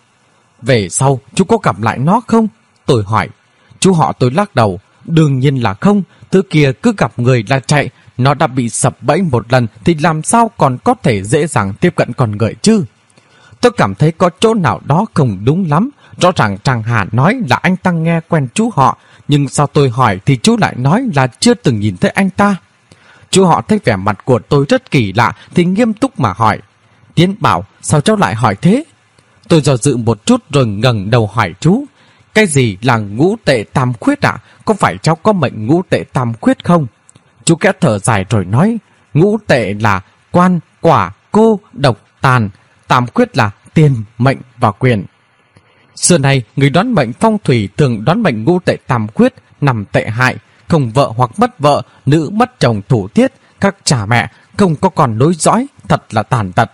Về sau chú có gặp lại nó không? Tôi hỏi. Chú họ tôi lắc đầu: đương nhiên là không. Thứ kia cứ gặp người là chạy. Nó đã bị sập bẫy một lần thì làm sao còn có thể dễ dàng tiếp cận con người chứ? Tôi cảm thấy có chỗ nào đó không đúng lắm. Rõ ràng Tràng Hà nói là anh ta nghe quen chú họ, nhưng sao tôi hỏi thì chú lại nói là chưa từng nhìn thấy anh ta. Chú họ thấy vẻ mặt của tôi rất kỳ lạ thì nghiêm túc mà hỏi: Tiến bảo, sao cháu lại hỏi thế? Tôi do dự một chút rồi ngẩng đầu hỏi chú: cái gì là ngũ tệ tam khuyết ạ? Có phải cháu có mệnh ngũ tệ tam khuyết không? Chú kẽ thở dài rồi nói: ngũ tệ là quan, quả, cô, độc, tàn. Tam khuyết là tiền, mệnh và quyền. Xưa này, người đoán mệnh phong thủy thường đoán mệnh ngũ tệ tam khuyết, nằm tệ hại, không vợ hoặc mất vợ, nữ mất chồng thủ tiết, các cha mẹ, không có con nối dõi, thật là tàn tật.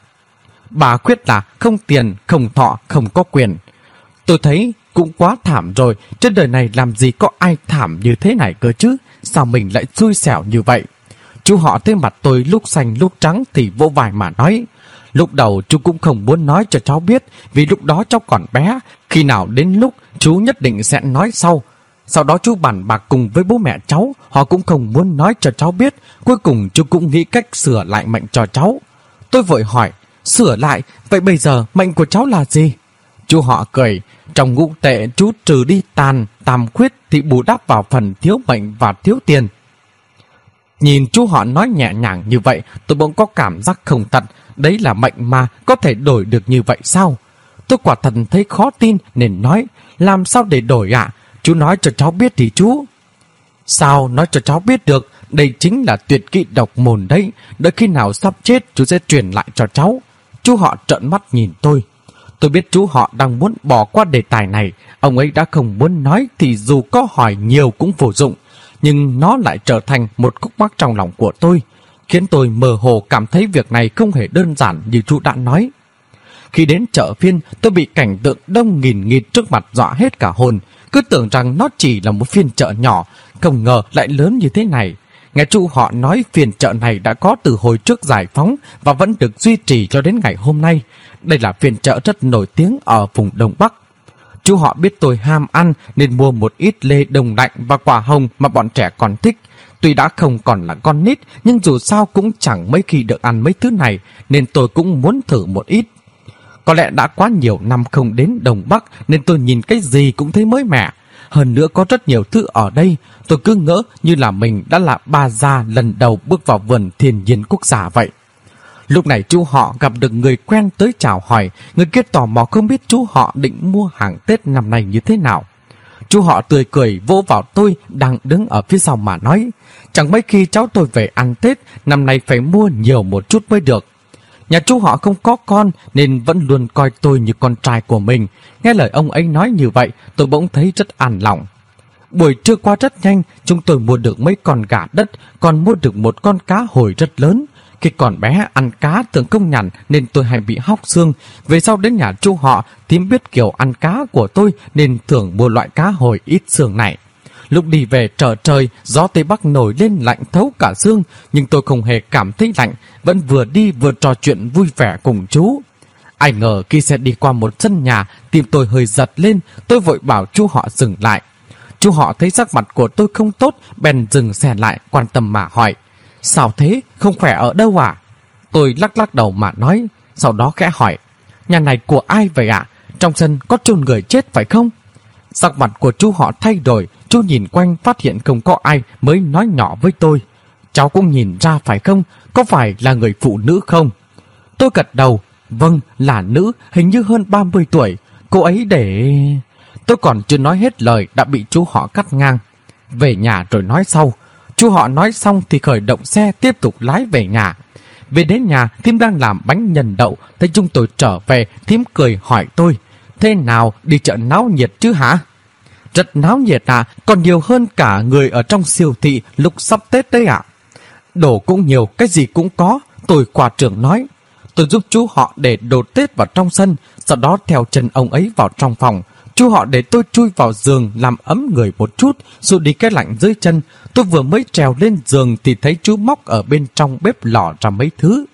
Bà khuyết là không tiền, không thọ, không có quyền. Tôi thấy cũng quá thảm rồi, trên đời này làm gì có ai thảm như thế này cơ chứ, sao mình lại xui xẻo như vậy? Chú họ thấy mặt tôi lúc xanh lúc trắng thì vỗ vai mà nói: lúc đầu chú cũng không muốn nói cho cháu biết, vì lúc đó cháu còn bé, khi nào đến lúc chú nhất định sẽ nói sau. Sau đó chú bàn bạc cùng với bố mẹ cháu, họ cũng không muốn nói cho cháu biết, cuối cùng chú cũng nghĩ cách sửa lại mệnh cho cháu. Tôi vội hỏi: sửa lại, vậy bây giờ mệnh của cháu là gì? Chú họ cười: trong ngũ tệ chú trừ đi tàn, tam khuyết thì bù đắp vào phần thiếu mệnh và thiếu tiền. Nhìn chú họ nói nhẹ nhàng như vậy, tôi bỗng có cảm giác không thật. Đấy là mệnh mà, có thể đổi được như vậy sao? Tôi quả thật thấy khó tin nên nói: làm sao để đổi ạ? Chú nói cho cháu biết thì chú. Sao nói cho cháu biết được? Đây chính là tuyệt kỹ độc môn đấy. Đợi khi nào sắp chết chú sẽ truyền lại cho cháu. Chú họ trợn mắt nhìn tôi. Tôi biết chú họ đang muốn bỏ qua đề tài này. Ông ấy đã không muốn nói thì dù có hỏi nhiều cũng vô dụng. Nhưng nó lại trở thành một khúc mắc trong lòng của tôi, khiến tôi mơ hồ cảm thấy việc này không hề đơn giản như chú đã nói. Khi đến chợ phiên, tôi bị cảnh tượng đông nghìn nghịt trước mặt dọa hết cả hồn. Cứ tưởng rằng nó chỉ là một phiên chợ nhỏ, không ngờ lại lớn như thế này. Nghe chú họ nói phiên chợ này đã có từ hồi trước giải phóng và vẫn được duy trì cho đến ngày hôm nay. Đây là phiên chợ rất nổi tiếng ở vùng Đông Bắc. Chú họ biết tôi ham ăn nên mua một ít lê đông lạnh và quả hồng mà bọn trẻ còn thích. Tuy đã không còn là con nít, nhưng dù sao cũng chẳng mấy khi được ăn mấy thứ này, nên tôi cũng muốn thử một ít. Có lẽ đã quá nhiều năm không đến Đông Bắc nên tôi nhìn cái gì cũng thấy mới mẻ. Hơn nữa có rất nhiều thứ ở đây, tôi cứ ngỡ như là mình đã là bà già lần đầu bước vào vườn thiên nhiên quốc gia vậy. Lúc này chú họ gặp được người quen tới chào hỏi. Người kia tò mò không biết chú họ định mua hàng Tết năm nay như thế nào. Chú họ tươi cười vỗ vào tôi đang đứng ở phía sau mà nói: chẳng mấy khi cháu tôi về ăn Tết, năm nay phải mua nhiều một chút mới được. Nhà chú họ không có con nên vẫn luôn coi tôi như con trai của mình. Nghe lời ông ấy nói như vậy, tôi bỗng thấy rất an lòng. Buổi trưa qua rất nhanh, chúng tôi mua được mấy con gà đất, còn mua được một con cá hồi rất lớn. Khi còn bé ăn cá thường không nhằn nên tôi hay bị hóc xương. Về sau đến nhà chú họ, thím biết kiểu ăn cá của tôi nên thường mua loại cá hồi ít xương này. Lúc đi về trở trời, gió Tây Bắc nổi lên lạnh thấu cả xương, nhưng tôi không hề cảm thấy lạnh, vẫn vừa đi vừa trò chuyện vui vẻ cùng chú. Ai ngờ khi xe đi qua một sân nhà, tim tôi hơi giật lên, tôi vội bảo chú họ dừng lại. Chú họ thấy sắc mặt của tôi không tốt, bèn dừng xe lại quan tâm mà hỏi: "Sao thế, không khỏe ở đâu à?" Tôi lắc lắc đầu mà nói, sau đó khẽ hỏi: "Nhà này của ai vậy ạ? Trong sân có chôn người chết phải không?" Sắc mặt của chú họ thay đổi, chú nhìn quanh phát hiện không có ai mới nói nhỏ với tôi: "Cháu cũng nhìn ra phải không? Có phải là người phụ nữ không?" Tôi gật đầu: "Vâng, là nữ, hình như hơn 30 tuổi. Cô ấy để..." Tôi còn chưa nói hết lời đã bị chú họ cắt ngang: "Về nhà rồi nói sau." Chú họ nói xong thì khởi động xe tiếp tục lái về nhà. Về đến nhà, thím đang làm bánh nhân đậu, thấy chúng tôi trở về, thím cười hỏi tôi: "Thế nào, đi chợ náo nhiệt chứ hả?" "Rất náo nhiệt à, còn nhiều hơn cả người ở trong siêu thị lúc sắp Tết đấy ạ." "Đồ cũng nhiều, cái gì cũng có," tôi quả trưởng nói. Tôi giúp chú họ để đồ Tết vào trong sân, sau đó theo chân ông ấy vào trong phòng. Chú họ để tôi chui vào giường làm ấm người một chút, rồi đi cái lạnh dưới chân. Tôi vừa mới trèo lên giường thì thấy chú móc ở bên trong bếp lò ra mấy thứ.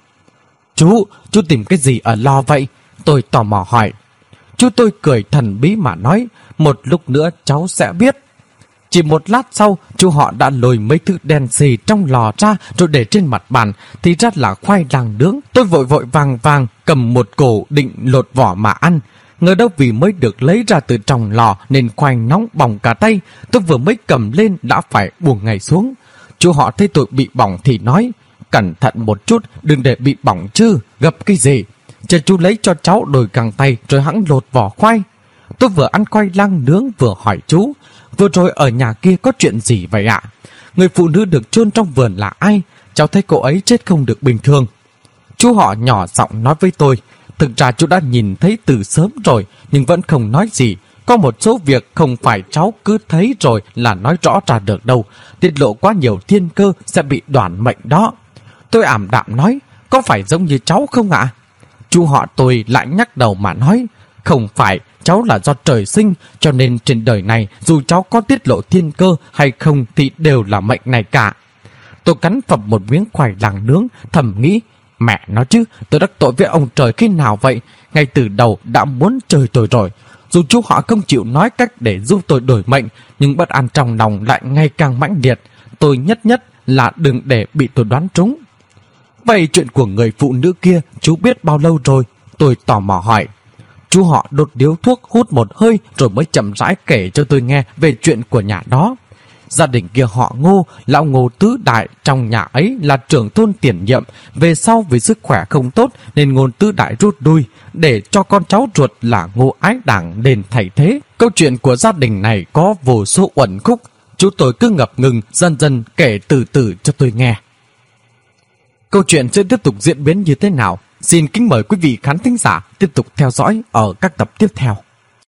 Chú tìm cái gì ở lò vậy?" Tôi tò mò hỏi. Chú tôi cười thần bí mà nói: "Một lúc nữa cháu sẽ biết." Chỉ một lát sau, chú họ đã lôi mấy thứ đen xì trong lò ra rồi để trên mặt bàn, thì ra là khoai lang nướng. Tôi vội vội vàng vàng cầm một cổ định lột vỏ mà ăn. Ngờ đâu vì mới được lấy ra từ trong lò nên khoai nóng bỏng cả tay. Tôi vừa mới cầm lên đã phải buông ngay xuống. Chú họ thấy tôi bị bỏng thì nói: "Cẩn thận một chút, đừng để bị bỏng chứ, gấp cái gì. Chờ chú lấy cho cháu đôi găng tay rồi hẵng lột vỏ khoai." Tôi vừa ăn khoai lang nướng vừa hỏi chú: "Vừa rồi ở nhà kia có chuyện gì vậy ạ? Người phụ nữ được chôn trong vườn là ai? Cháu thấy cô ấy chết không được bình thường." Chú họ nhỏ giọng nói với tôi: "Thực ra chú đã nhìn thấy từ sớm rồi nhưng vẫn không nói gì. Có một số việc không phải cháu cứ thấy rồi là nói rõ ra được đâu. Tiết lộ quá nhiều thiên cơ sẽ bị đoản mệnh đó." Tôi ảm đạm nói: "Có phải giống như cháu không ạ?" Chú họ tôi lại nhắc đầu mà nói: "Không phải, cháu là do trời sinh, cho nên trên đời này dù cháu có tiết lộ thiên cơ hay không thì đều là mệnh này cả." Tôi cắn phập một miếng khoai lang nướng, thầm nghĩ: mẹ nó chứ, tôi đắc tội với ông trời khi nào vậy? Ngay từ đầu đã muốn chơi tôi rồi. Dù chú họ không chịu nói cách để giúp tôi đổi mệnh, nhưng bất an trong lòng lại ngày càng mãnh liệt. Tôi nhất là đừng để bị tôi đoán trúng. "Vậy chuyện của người phụ nữ kia chú biết bao lâu rồi?" Tôi tò mò hỏi. Chú họ đốt điếu thuốc hút một hơi rồi mới chậm rãi kể cho tôi nghe về chuyện của nhà đó. Gia đình kia họ Ngô, lão Ngô tứ đại trong nhà ấy là trưởng thôn tiền nhiệm. Về sau vì sức khỏe không tốt nên Ngô tứ đại rút lui, để cho con cháu ruột là Ngô Ái Đảng đền thay thế. Câu chuyện của gia đình này có vô số uẩn khúc. Chú tôi cứ ngập ngừng dần dần kể từ từ cho tôi nghe. Câu chuyện sẽ tiếp tục diễn biến như thế nào? Xin kính mời quý vị khán thính giả tiếp tục theo dõi ở các tập tiếp theo.